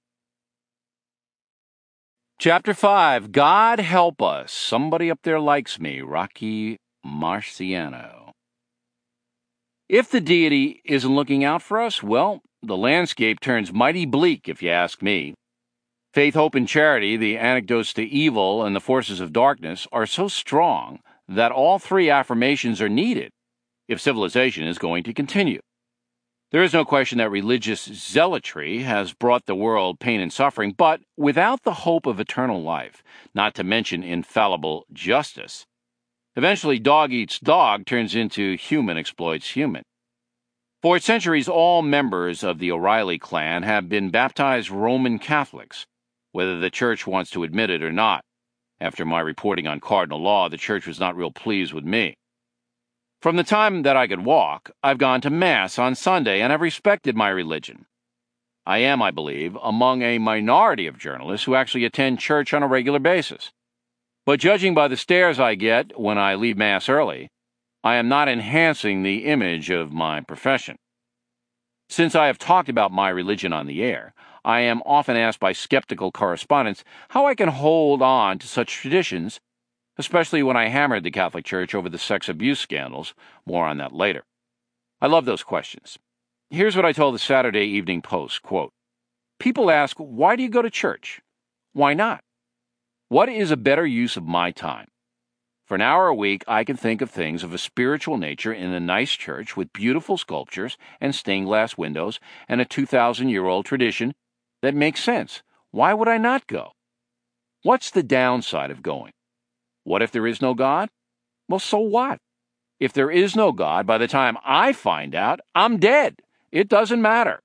Chapter five, God Help Us. Somebody up there likes me, Rocky Marciano. If the deity isn't looking out for us, well, the landscape turns mighty bleak, if you ask me. Faith, hope, and charity, the antidotes to evil and the forces of darkness, are so strong that all three affirmations are needed if civilization is going to continue. There is no question that religious zealotry has brought the world pain and suffering, but without the hope of eternal life, not to mention infallible justice, eventually dog eats dog turns into human exploits human. For centuries, all members of the O'Reilly clan have been baptized Roman Catholics, whether the church wants to admit it or not. After my reporting on cardinal law, the church was not real pleased with me. From the time that I could walk, I've gone to Mass on Sunday and have respected my religion. I am, I believe, among a minority of journalists who actually attend church on a regular basis. But judging by the stares I get when I leave Mass early, I am not enhancing the image of my profession. Since I have talked about my religion on the air, I am often asked by skeptical correspondents how I can hold on to such traditions, especially when I hammered the Catholic Church over the sex abuse scandals. More on that later. I love those questions. Here's what I told the Saturday Evening Post, quote, "People ask, why do you go to church? Why not? What is a better use of my time? For an hour a week, I can think of things of a spiritual nature in a nice church with beautiful sculptures and stained glass windows and a two thousand year old tradition that makes sense. Why would I not go? What's the downside of going? What if there is no God? Well, so what? If there is no God, by the time I find out, I'm dead. It doesn't matter.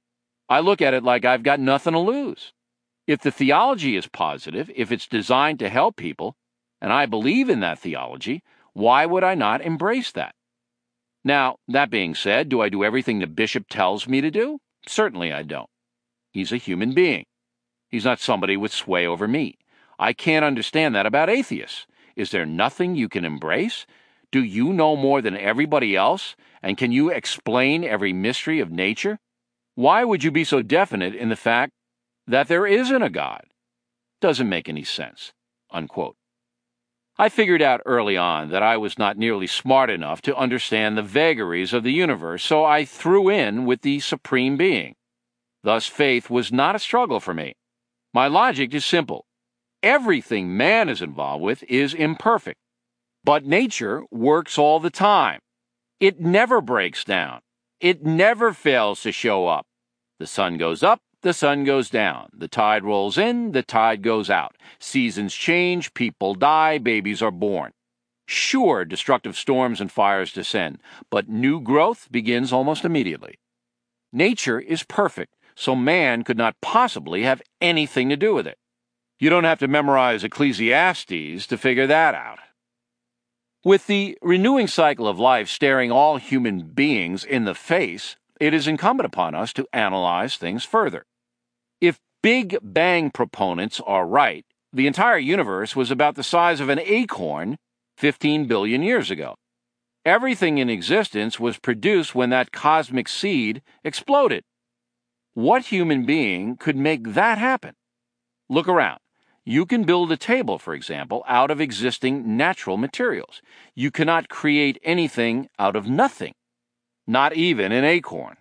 I look at it like I've got nothing to lose. If the theology is positive, if it's designed to help people, and I believe in that theology, why would I not embrace that? Now, that being said, do I do everything the bishop tells me to do? Certainly I don't. He's a human being. He's not somebody with sway over me. I can't understand that about atheists. Is there nothing you can embrace? Do you know more than everybody else? And can you explain every mystery of nature? Why would you be so definite in the fact that there isn't a God? Doesn't make any sense." Unquote. I figured out early on that I was not nearly smart enough to understand the vagaries of the universe, so I threw in with the Supreme Being. Thus, faith was not a struggle for me. My logic is simple. Everything man is involved with is imperfect, but nature works all the time. It never breaks down. It never fails to show up. The sun goes up, the sun goes down. The tide rolls in, the tide goes out. Seasons change, people die, babies are born. Sure, destructive storms and fires descend, but new growth begins almost immediately. Nature is perfect, so man could not possibly have anything to do with it. You don't have to memorize Ecclesiastes to figure that out. With the renewing cycle of life staring all human beings in the face, it is incumbent upon us to analyze things further. If Big Bang proponents are right, the entire universe was about the size of an acorn fifteen billion years ago. Everything in existence was produced when that cosmic seed exploded. What human being could make that happen? Look around. You can build a table, for example, out of existing natural materials. You cannot create anything out of nothing, not even an acorn.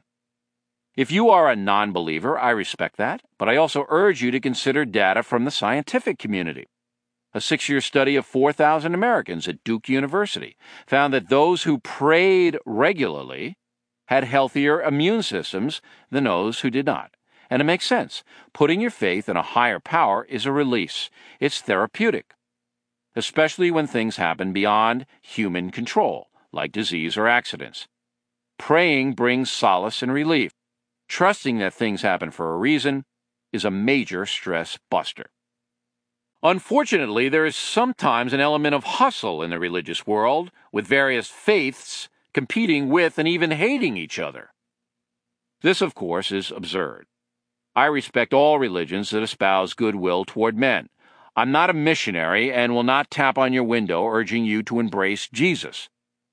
If you are a non-believer, I respect that, but I also urge you to consider data from the scientific community. A six-year study of four thousand Americans at Duke University found that those who prayed regularly had healthier immune systems than those who did not. And it makes sense. Putting your faith in a higher power is a release. It's therapeutic, especially when things happen beyond human control, like disease or accidents. Praying brings solace and relief. Trusting that things happen for a reason is a major stress buster. Unfortunately, there is sometimes an element of hustle in the religious world, with various faiths competing with and even hating each other. This, of course, is absurd. I respect all religions that espouse goodwill toward men. I'm not a missionary and will not tap on your window urging you to embrace Jesus.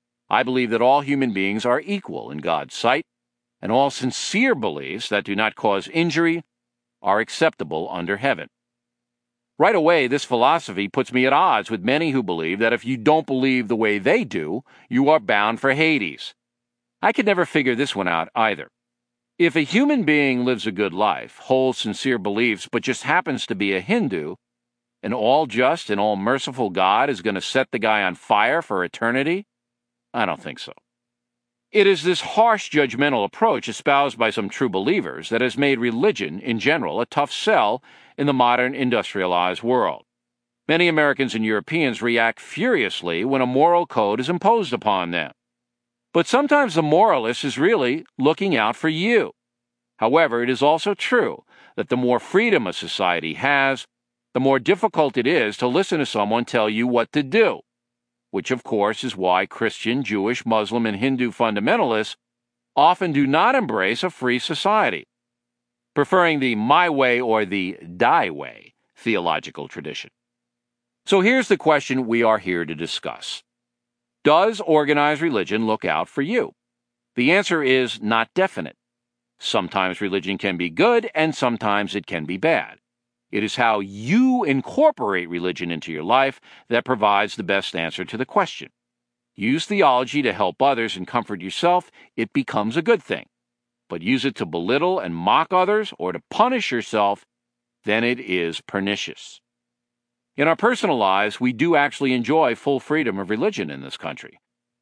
I believe that all human beings are equal in God's sight, and all sincere beliefs that do not cause injury are acceptable under heaven. Right away, this philosophy puts me at odds with many who believe that if you don't believe the way they do, you are bound for Hades. I could never figure this one out either. If a human being lives a good life, holds sincere beliefs, but just happens to be a Hindu, an all-just and all-merciful God is going to set the guy on fire for eternity? I don't think so. It is this harsh, judgmental approach espoused by some true believers that has made religion, in general, a tough sell in the modern industrialized world. Many Americans and Europeans react furiously when a moral code is imposed upon them. But sometimes the moralist is really looking out for you. However, it is also true that the more freedom a society has, the more difficult it is to listen to someone tell you what to do, which of course is why Christian, Jewish, Muslim, and Hindu fundamentalists often do not embrace a free society, preferring the my way or the die way theological tradition. So here's the question we are here to discuss. Does organized religion look out for you? The answer is not definite. Sometimes religion can be good, and sometimes it can be bad. It is how you incorporate religion into your life that provides the best answer to the question. Use theology to help others and comfort yourself, it becomes a good thing. But use it to belittle and mock others or to punish yourself, then it is pernicious. In our personal lives, we do actually enjoy full freedom of religion in this country.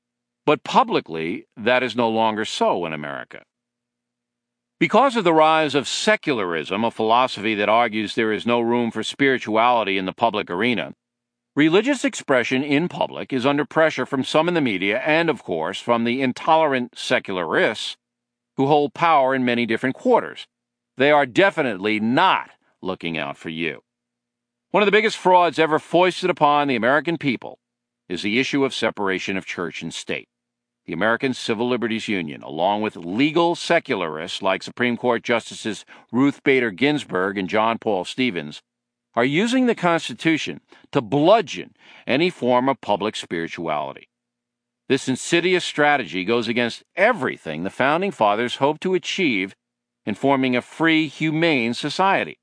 But publicly, that is no longer so in America. Because of the rise of secularism, a philosophy that argues there is no room for spirituality in the public arena, religious expression in public is under pressure from some in the media and, of course, from the intolerant secularists who hold power in many different quarters. They are definitely not looking out for you. One of the biggest frauds ever foisted upon the American people is the issue of separation of church and state. The American Civil Liberties Union, along with legal secularists like Supreme Court Justices Ruth Bader Ginsburg and John Paul Stevens, are using the Constitution to bludgeon any form of public spirituality. This insidious strategy goes against everything the Founding Fathers hoped to achieve in forming a free, humane society.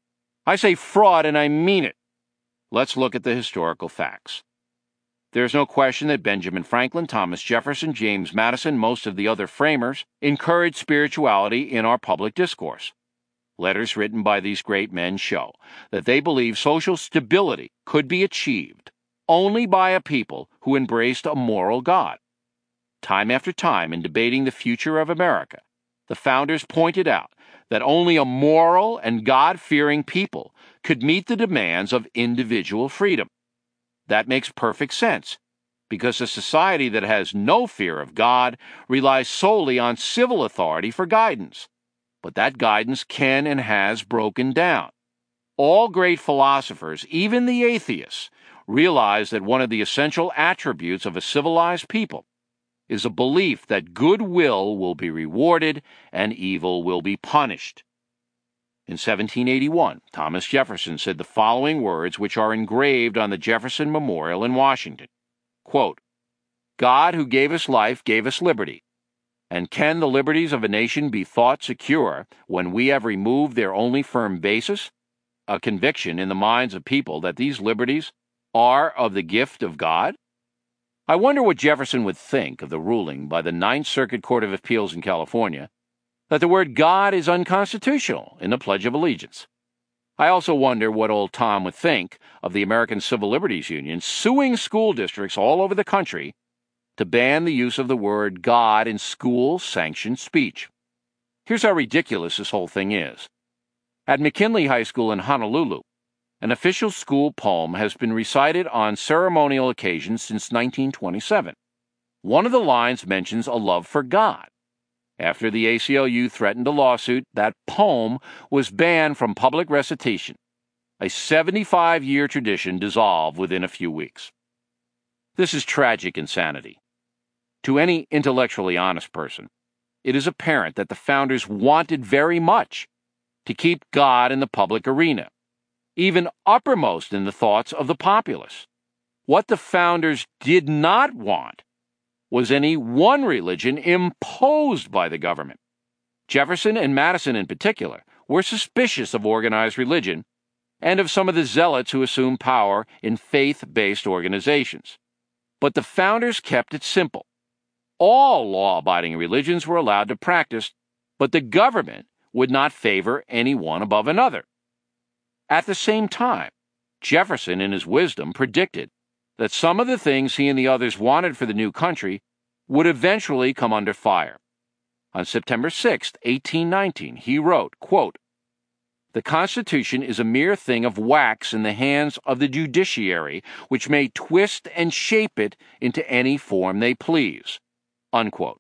I say fraud, and I mean it. Let's look at the historical facts. There is no question that Benjamin Franklin, Thomas Jefferson, James Madison, most of the other framers, encouraged spirituality in our public discourse. Letters written by these great men show that they believed social stability could be achieved only by a people who embraced a moral God. Time after time, in debating the future of America, the founders pointed out that only a moral and God-fearing people could meet the demands of individual freedom. That makes perfect sense, because a society that has no fear of God relies solely on civil authority for guidance. But that guidance can and has broken down. All great philosophers, even the atheists, realize that one of the essential attributes of a civilized people is a belief that goodwill will be rewarded and evil will be punished. In seventeen eighty-one, Thomas Jefferson said the following words, which are engraved on the Jefferson Memorial in Washington. Quote, "God who gave us life gave us liberty. And can the liberties of a nation be thought secure when we have removed their only firm basis, a conviction in the minds of people that these liberties are of the gift of God?" I wonder what Jefferson would think of the ruling by the Ninth Circuit Court of Appeals in California that the word God is unconstitutional in the Pledge of Allegiance. I also wonder what old Tom would think of the American Civil Liberties Union suing school districts all over the country to ban the use of the word God in school-sanctioned speech. Here's how ridiculous this whole thing is. At McKinley High School in Honolulu, an official school poem has been recited on ceremonial occasions since nineteen twenty-seven. One of the lines mentions a love for God. After the A C L U threatened a lawsuit, that poem was banned from public recitation. A seventy-five-year tradition dissolved within a few weeks. This is tragic insanity. To any intellectually honest person, it is apparent that the founders wanted very much to keep God in the public arena, even uppermost in the thoughts of the populace. What the founders did not want was any one religion imposed by the government. Jefferson and Madison in particular were suspicious of organized religion and of some of the zealots who assumed power in faith-based organizations. But the founders kept it simple. All law-abiding religions were allowed to practice, but the government would not favor any one above another. At the same time, Jefferson, in his wisdom, predicted that some of the things he and the others wanted for the new country would eventually come under fire. On September sixth, eighteen nineteen, he wrote, quote, "The Constitution is a mere thing of wax in the hands of the judiciary, which may twist and shape it into any form they please." Unquote.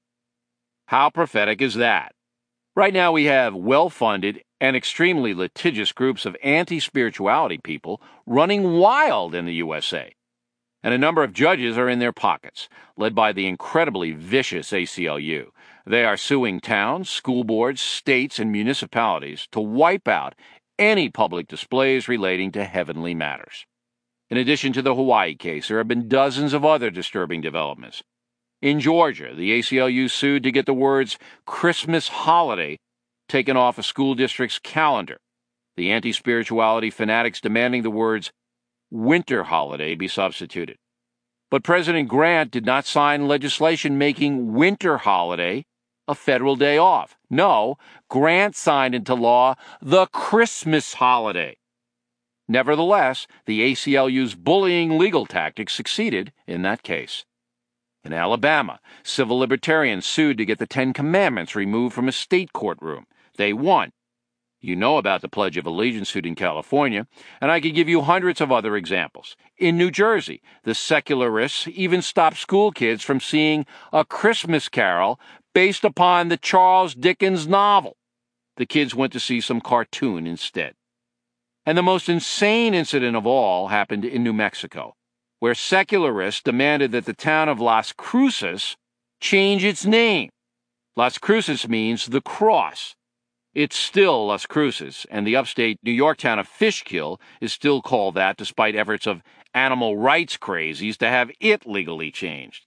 How prophetic is that? Right now we have well-funded and extremely litigious groups of anti-spirituality people running wild in the U S A. And a number of judges are in their pockets, led by the incredibly vicious A C L U. They are suing towns, school boards, states, and municipalities to wipe out any public displays relating to heavenly matters. In addition to the Hawaii case, there have been dozens of other disturbing developments. In Georgia, the A C L U sued to get the words Christmas holiday taken off a school district's calendar, the anti-spirituality fanatics demanding the words winter holiday be substituted. But President Grant did not sign legislation making winter holiday a federal day off. No, Grant signed into law the Christmas holiday. Nevertheless, the A C L U's bullying legal tactics succeeded in that case. In Alabama, civil libertarians sued to get the Ten Commandments removed from a state courtroom. They won. You know about the Pledge of Allegiance suit in California, and I could give you hundreds of other examples. In New Jersey, the secularists even stopped school kids from seeing A Christmas Carol based upon the Charles Dickens novel. The kids went to see some cartoon instead. And the most insane incident of all happened in New Mexico, where secularists demanded that the town of Las Cruces change its name. Las Cruces means the cross. It's still Las Cruces, and the upstate New York town of Fishkill is still called that despite efforts of animal rights crazies to have it legally changed.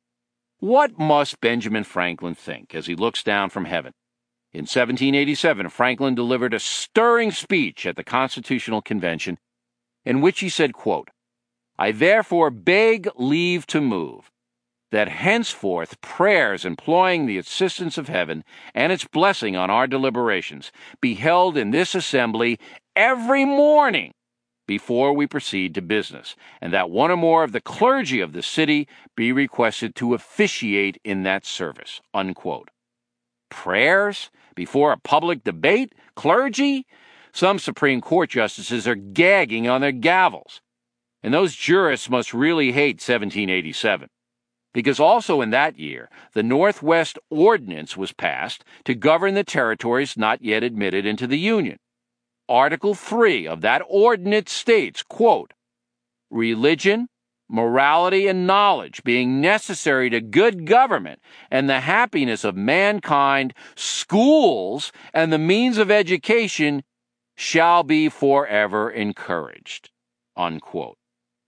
What must Benjamin Franklin think as he looks down from heaven? In seventeen eighty-seven, Franklin delivered a stirring speech at the Constitutional Convention in which he said, quote, "I therefore beg leave to move that henceforth prayers employing the assistance of heaven and its blessing on our deliberations be held in this assembly every morning before we proceed to business, and that one or more of the clergy of the city be requested to officiate in that service." Unquote. Prayers? Before a public debate? Clergy? Some Supreme Court justices are gagging on their gavels. And those jurists must really hate seventeen eighty-seven. Because also in that year, the Northwest Ordinance was passed to govern the territories not yet admitted into the Union. Article three of that ordinance states, quote, "Religion, morality, and knowledge being necessary to good government and the happiness of mankind, schools and the means of education shall be forever encouraged." Unquote.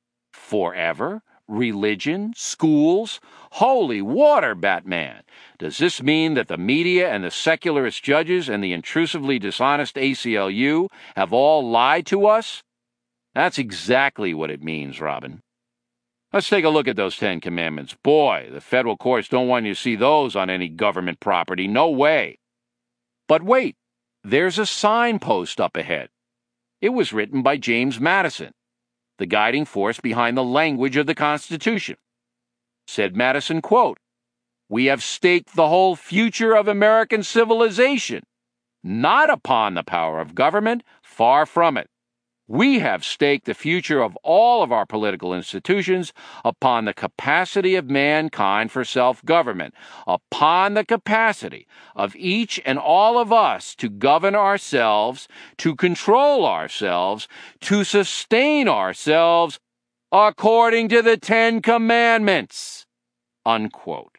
Forever? Religion? Schools? Holy water, Batman! Does this mean that the media and the secularist judges and the intrusively dishonest A C L U have all lied to us? That's exactly what it means, Robin. Let's take a look at those Ten Commandments. Boy, the federal courts don't want you to see those on any government property. No way. But wait, there's a signpost up ahead. It was written by James Madison, the guiding force behind the language of the Constitution. Said Madison, quote, "We have staked the whole future of American civilization, not upon the power of government, far from it. We have staked the future of all of our political institutions upon the capacity of mankind for self-government, upon the capacity of each and all of us to govern ourselves, to control ourselves, to sustain ourselves according to the Ten Commandments." Unquote.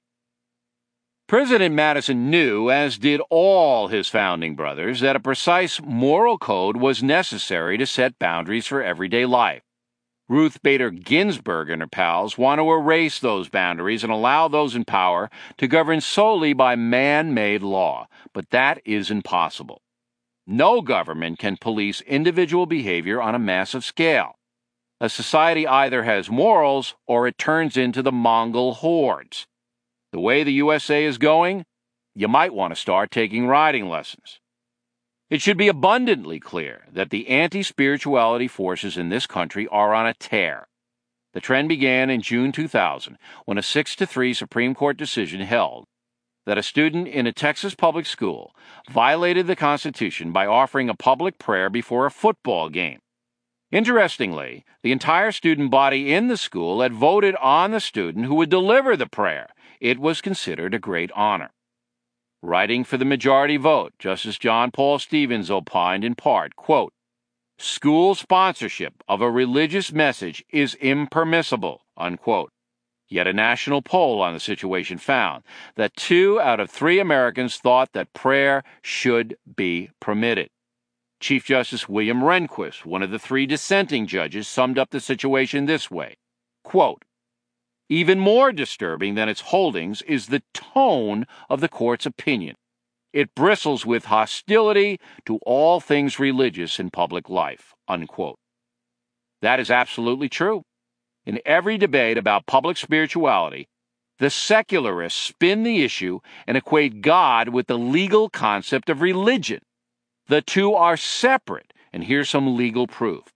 President Madison knew, as did all his founding brothers, that a precise moral code was necessary to set boundaries for everyday life. Ruth Bader Ginsburg and her pals want to erase those boundaries and allow those in power to govern solely by man-made law, but that is impossible. No government can police individual behavior on a massive scale. A society either has morals or it turns into the Mongol hordes. The way the U S A is going, you might want to start taking riding lessons. It should be abundantly clear that the anti-spirituality forces in this country are on a tear. The trend began in June two thousand when a six to three Supreme Court decision held that a student in a Texas public school violated the Constitution by offering a public prayer before a football game. Interestingly, the entire student body in the school had voted on the student who would deliver the prayer. It was considered a great honor. Writing for the majority vote, Justice John Paul Stevens opined in part, quote, "School sponsorship of a religious message is impermissible," unquote. Yet a national poll on the situation found that two out of three Americans thought that prayer should be permitted. Chief Justice William Rehnquist, one of the three dissenting judges, summed up the situation this way, quote, "Even more disturbing than its holdings is the tone of the court's opinion. It bristles with hostility to all things religious in public life," unquote. That is absolutely true. In every debate about public spirituality, the secularists spin the issue and equate God with the legal concept of religion. The two are separate, and here's some legal proof.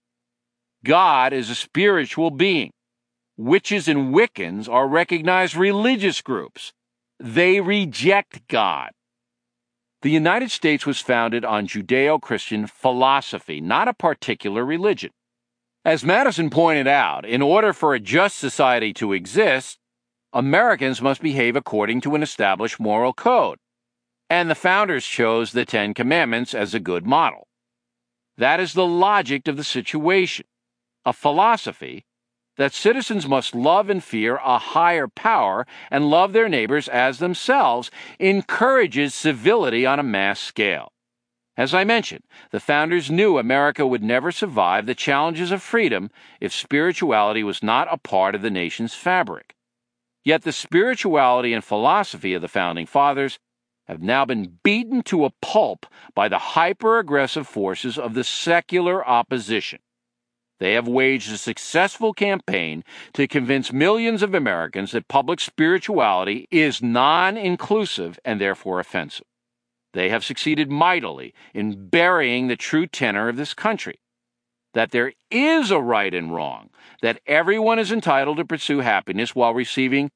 God is a spiritual being. Witches and Wiccans are recognized religious groups. They reject God. The United States was founded on Judeo-Christian philosophy, not a particular religion. As Madison pointed out, in order for a just society to exist, Americans must behave according to an established moral code, and the founders chose the Ten Commandments as a good model. That is the logic of the situation. A philosophy that citizens must love and fear a higher power and love their neighbors as themselves encourages civility on a mass scale. As I mentioned, the founders knew America would never survive the challenges of freedom if spirituality was not a part of the nation's fabric. Yet the spirituality and philosophy of the Founding Fathers have now been beaten to a pulp by the hyper-aggressive forces of the secular opposition. They have waged a successful campaign to convince millions of Americans that public spirituality is non-inclusive and therefore offensive. They have succeeded mightily in burying the true tenor of this country, that there is a right and wrong, that everyone is entitled to pursue happiness while receiving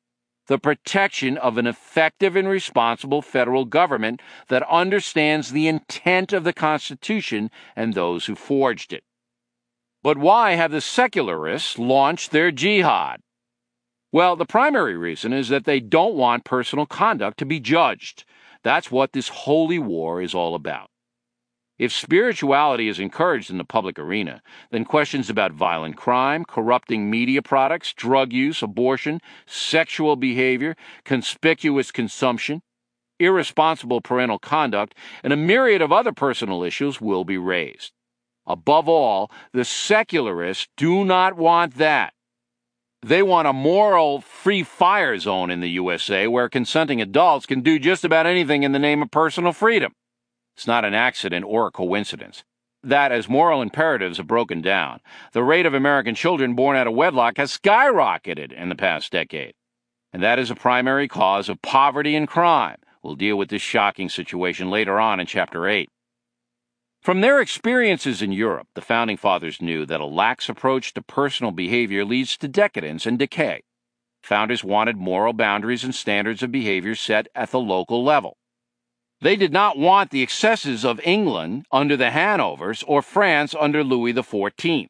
the protection of an effective and responsible federal government that understands the intent of the Constitution and those who forged it. But why have the secularists launched their jihad? Well, the primary reason is that they don't want personal conduct to be judged. That's what this holy war is all about. If spirituality is encouraged in the public arena, then questions about violent crime, corrupting media products, drug use, abortion, sexual behavior, conspicuous consumption, irresponsible parental conduct, and a myriad of other personal issues will be raised. Above all, the secularists do not want that. They want a moral free fire zone in the U S A where consenting adults can do just about anything in the name of personal freedom. It's not an accident or a coincidence that as moral imperatives have broken down, the rate of American children born out of wedlock has skyrocketed in the past decade. And that is a primary cause of poverty and crime. We'll deal with this shocking situation later on in Chapter eight. From their experiences in Europe, the Founding Fathers knew that a lax approach to personal behavior leads to decadence and decay. Founders wanted moral boundaries and standards of behavior set at the local level. They did not want the excesses of England under the Hanovers or France under Louis the fourteenth.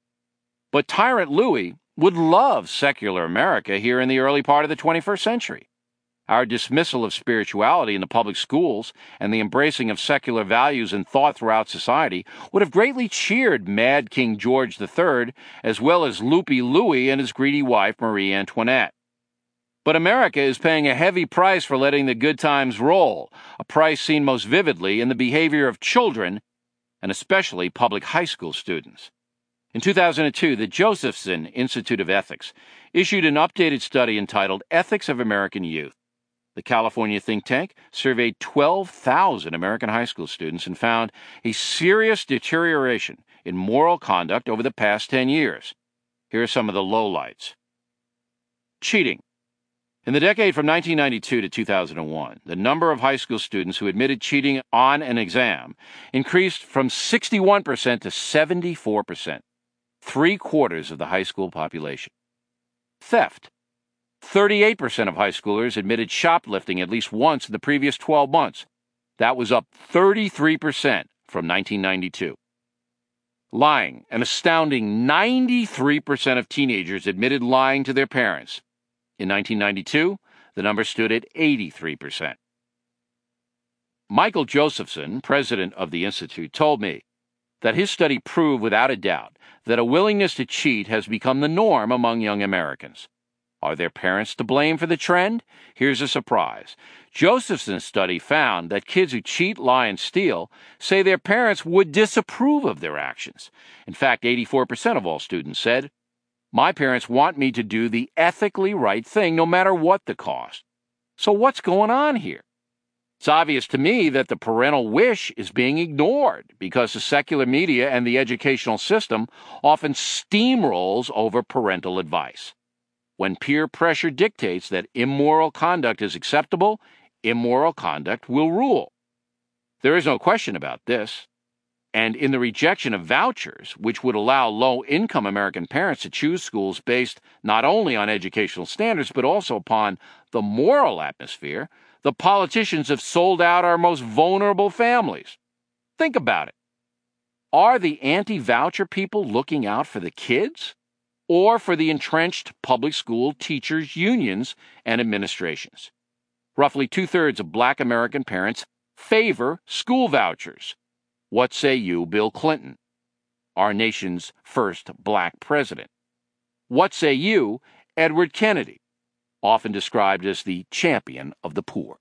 But tyrant Louis would love secular America here in the early part of the twenty-first century. Our dismissal of spirituality in the public schools and the embracing of secular values and thought throughout society would have greatly cheered Mad King George the Third, as well as Loopy Louis and his greedy wife Marie Antoinette. But America is paying a heavy price for letting the good times roll, a price seen most vividly in the behavior of children, and especially public high school students. In two thousand two, the Josephson Institute of Ethics issued an updated study entitled Ethics of American Youth. The California think tank surveyed twelve thousand American high school students and found a serious deterioration in moral conduct over the past ten years. Here are some of the lowlights. Cheating. In the decade from nineteen ninety-two to two thousand one, the number of high school students who admitted cheating on an exam increased from sixty-one percent to seventy-four percent, three quarters of the high school population. Theft. thirty-eight percent of high schoolers admitted shoplifting at least once in the previous twelve months. That was up thirty-three percent from nineteen ninety-two. Lying. An astounding ninety-three percent of teenagers admitted lying to their parents. In nineteen ninety-two, the number stood at eighty-three percent. Michael Josephson, president of the Institute, told me that his study proved without a doubt that a willingness to cheat has become the norm among young Americans. Are their parents to blame for the trend? Here's a surprise. Josephson's study found that kids who cheat, lie, and steal say their parents would disapprove of their actions. In fact, eighty-four percent of all students said, "My parents want me to do the ethically right thing no matter what the cost." So what's going on here? It's obvious to me that the parental wish is being ignored because the secular media and the educational system often steamrolls over parental advice. When peer pressure dictates that immoral conduct is acceptable, immoral conduct will rule. There is no question about this. And in the rejection of vouchers, which would allow low-income American parents to choose schools based not only on educational standards but also upon the moral atmosphere, the politicians have sold out our most vulnerable families. Think about it. Are the anti-voucher people looking out for the kids or for the entrenched public school teachers' unions and administrations? Roughly two-thirds of black American parents favor school vouchers. What say you, Bill Clinton, our nation's first black president? What say you, Edward Kennedy, often described as the champion of the poor?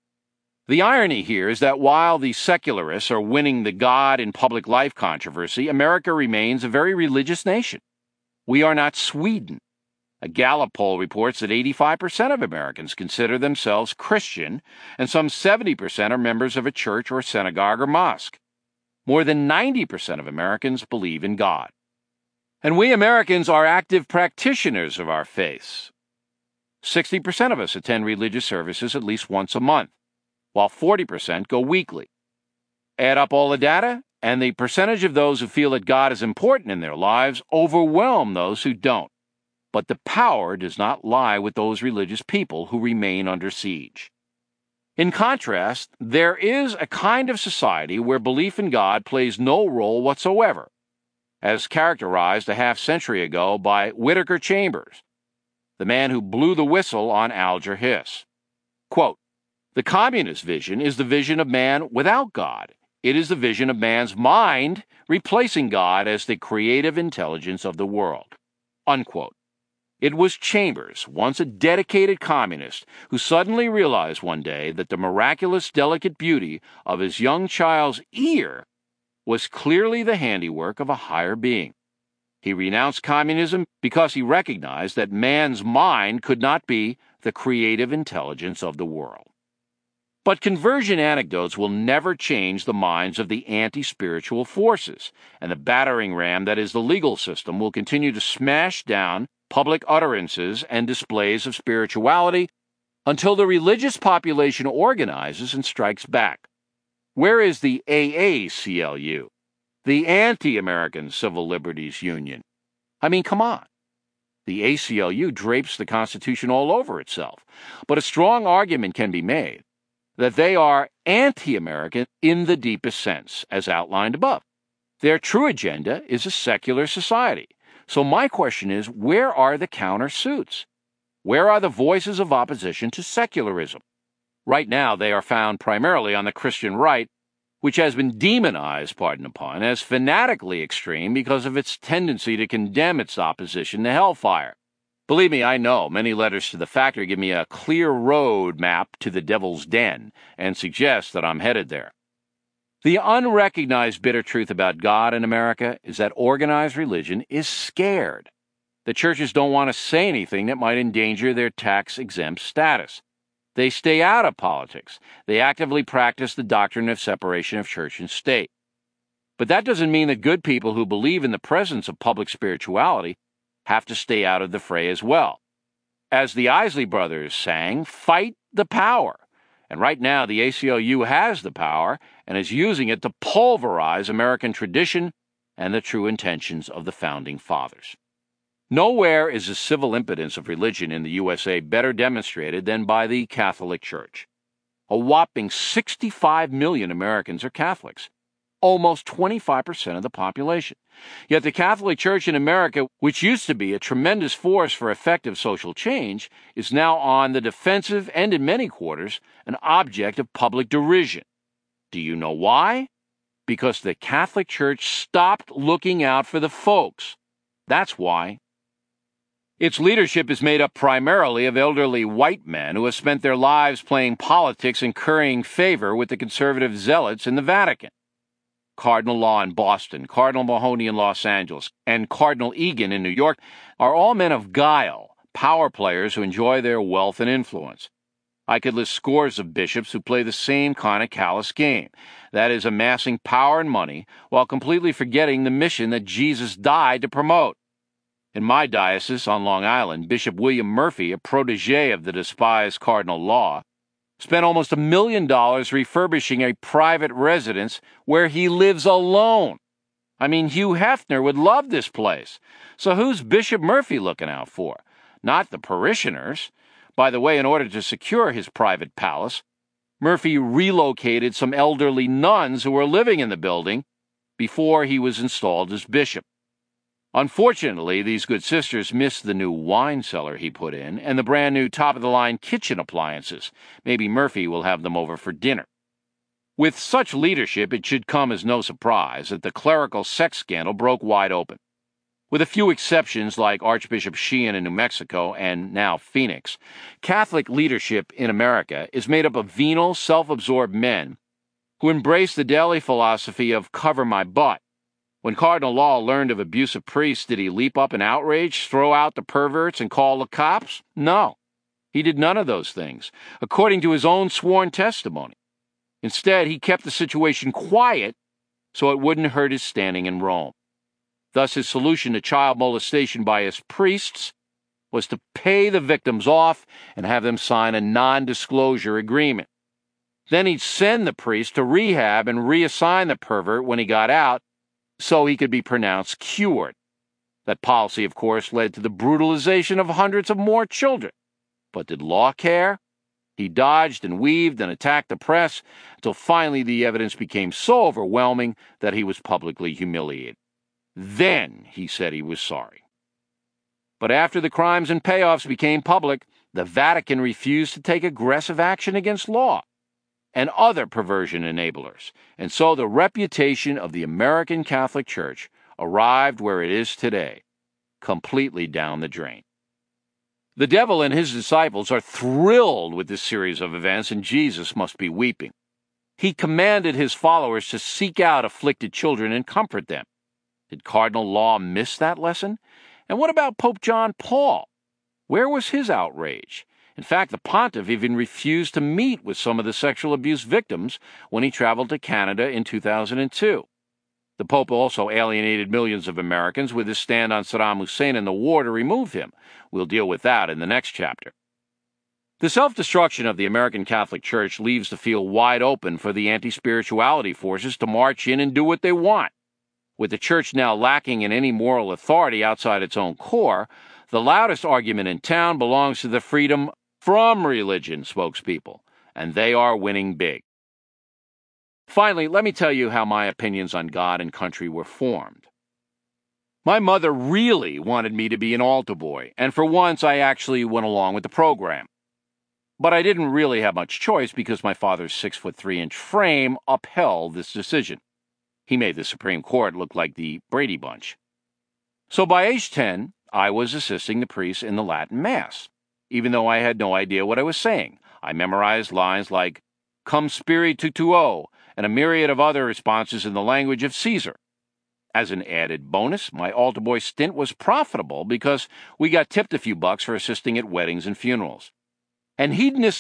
The irony here is that while the secularists are winning the God in public life controversy, America remains a very religious nation. We are not Sweden. A Gallup poll reports that eighty-five percent of Americans consider themselves Christian, and some seventy percent are members of a church or synagogue or mosque. More than ninety percent of Americans believe in God. And we Americans are active practitioners of our faiths. sixty percent of us attend religious services at least once a month, while forty percent go weekly. Add up all the data, and the percentage of those who feel that God is important in their lives overwhelm those who don't. but the power does not lie with those religious people who remain under siege. In contrast, there is a kind of society where belief in God plays no role whatsoever, as characterized a half century ago by Whittaker Chambers, the man who blew the whistle on Alger Hiss. Quote, "The communist vision is the vision of man without God. It is the vision of man's mind replacing God as the creative intelligence of the world." Unquote. It was Chambers, once a dedicated communist, who suddenly realized one day that the miraculous, delicate beauty of his young child's ear was clearly the handiwork of a higher being. He renounced communism because he recognized that man's mind could not be the creative intelligence of the world. But conversion anecdotes will never change the minds of the anti-spiritual forces, and the battering ram that is the legal system will continue to smash down public utterances and displays of spirituality until the religious population organizes and strikes back. Where is the A A C L U, the Anti-American Civil Liberties Union? I mean, come on. The A C L U drapes the Constitution all over itself, but a strong argument can be made that they are anti-American in the deepest sense, as outlined above. Their true agenda is a secular society. So my question is, where are the countersuits? Where are the voices of opposition to secularism? Right now, they are found primarily on the Christian right, which has been demonized, pardon the pun, as fanatically extreme because of its tendency to condemn its opposition to hellfire. Believe me, I know many letters to the factor give me a clear road map to the devil's den and suggest that I'm headed there. The unrecognized bitter truth about God in America is that organized religion is scared. The churches don't want to say anything that might endanger their tax-exempt status. They stay out of politics. They actively practice the doctrine of separation of church and state. But that doesn't mean that good people who believe in the presence of public spirituality have to stay out of the fray as well. As the Isley Brothers sang, fight the power. And right now, the A C L U has the power and is using it to pulverize American tradition and the true intentions of the Founding Fathers. Nowhere is the civil impotence of religion in the U S A better demonstrated than by the Catholic Church. A whopping sixty-five million Americans are Catholics, almost twenty-five percent of the population. Yet the Catholic Church in America, which used to be a tremendous force for effective social change, is now on the defensive and, in many quarters, an object of public derision. Do you know why? Because the Catholic Church stopped looking out for the folks. That's why. Its leadership is made up primarily of elderly white men who have spent their lives playing politics and currying favor with the conservative zealots in the Vatican. Cardinal Law in Boston, Cardinal Mahoney in Los Angeles, and Cardinal Egan in New York are all men of guile, power players who enjoy their wealth and influence. I could list scores of bishops who play the same kind of callous game, that is, amassing power and money while completely forgetting the mission that Jesus died to promote. In my diocese on Long Island, Bishop William Murphy, a protege of the despised Cardinal Law, spent almost a million dollars refurbishing a private residence where he lives alone. I mean, Hugh Hefner would love this place. So who's Bishop Murphy looking out for? Not the parishioners. By the way, in order to secure his private palace, Murphy relocated some elderly nuns who were living in the building before he was installed as bishop. Unfortunately, these good sisters missed the new wine cellar he put in and the brand new top-of-the-line kitchen appliances. Maybe Murphy will have them over for dinner. With such leadership, it should come as no surprise that the clerical sex scandal broke wide open. With a few exceptions like Archbishop Sheehan in New Mexico and now Phoenix, Catholic leadership in America is made up of venal, self-absorbed men who embrace the daily philosophy of cover my butt. When Cardinal Law learned of abusive priests, did he leap up in outrage, throw out the perverts, and call the cops? No. He did none of those things, according to his own sworn testimony. Instead, he kept the situation quiet so it wouldn't hurt his standing in Rome. Thus, his solution to child molestation by his priests was to pay the victims off and have them sign a non-disclosure agreement. Then he'd send the priest to rehab and reassign the pervert when he got out, so he could be pronounced cured. That policy, of course, led to the brutalization of hundreds of more children. But did Law care? He dodged and weaved and attacked the press until finally the evidence became so overwhelming that he was publicly humiliated. Then he said he was sorry. But after the crimes and payoffs became public, the Vatican refused to take aggressive action against Law and other perversion enablers, and so the reputation of the American Catholic Church arrived where it is today, completely down the drain. The devil and his disciples are thrilled with this series of events, and Jesus must be weeping. He commanded his followers to seek out afflicted children and comfort them. Did Cardinal Law miss that lesson? And what about Pope John Paul? Where was his outrage? In fact, the pontiff even refused to meet with some of the sexual abuse victims when he traveled to Canada in two thousand two. The Pope also alienated millions of Americans with his stand on Saddam Hussein and the war to remove him. We'll deal with that in the next chapter. The self-destruction of the American Catholic Church leaves the field wide open for the anti-spirituality forces to march in and do what they want. With the Church now lacking in any moral authority outside its own core, the loudest argument in town belongs to the freedom from religion spokespeople, and they are winning big. Finally, let me tell you how my opinions on God and country were formed. My mother really wanted me to be an altar boy, and for once I actually went along with the program. But I didn't really have much choice because my father's six foot three inch frame upheld this decision. He made the Supreme Court look like the Brady Bunch. So by age ten, I was assisting the priests in the Latin Mass. Even though I had no idea what I was saying, I memorized lines like, Cum spiritu tuo, and a myriad of other responses in the language of Caesar. As an added bonus, my altar boy stint was profitable because we got tipped a few bucks for assisting at weddings and funerals. And hedonistic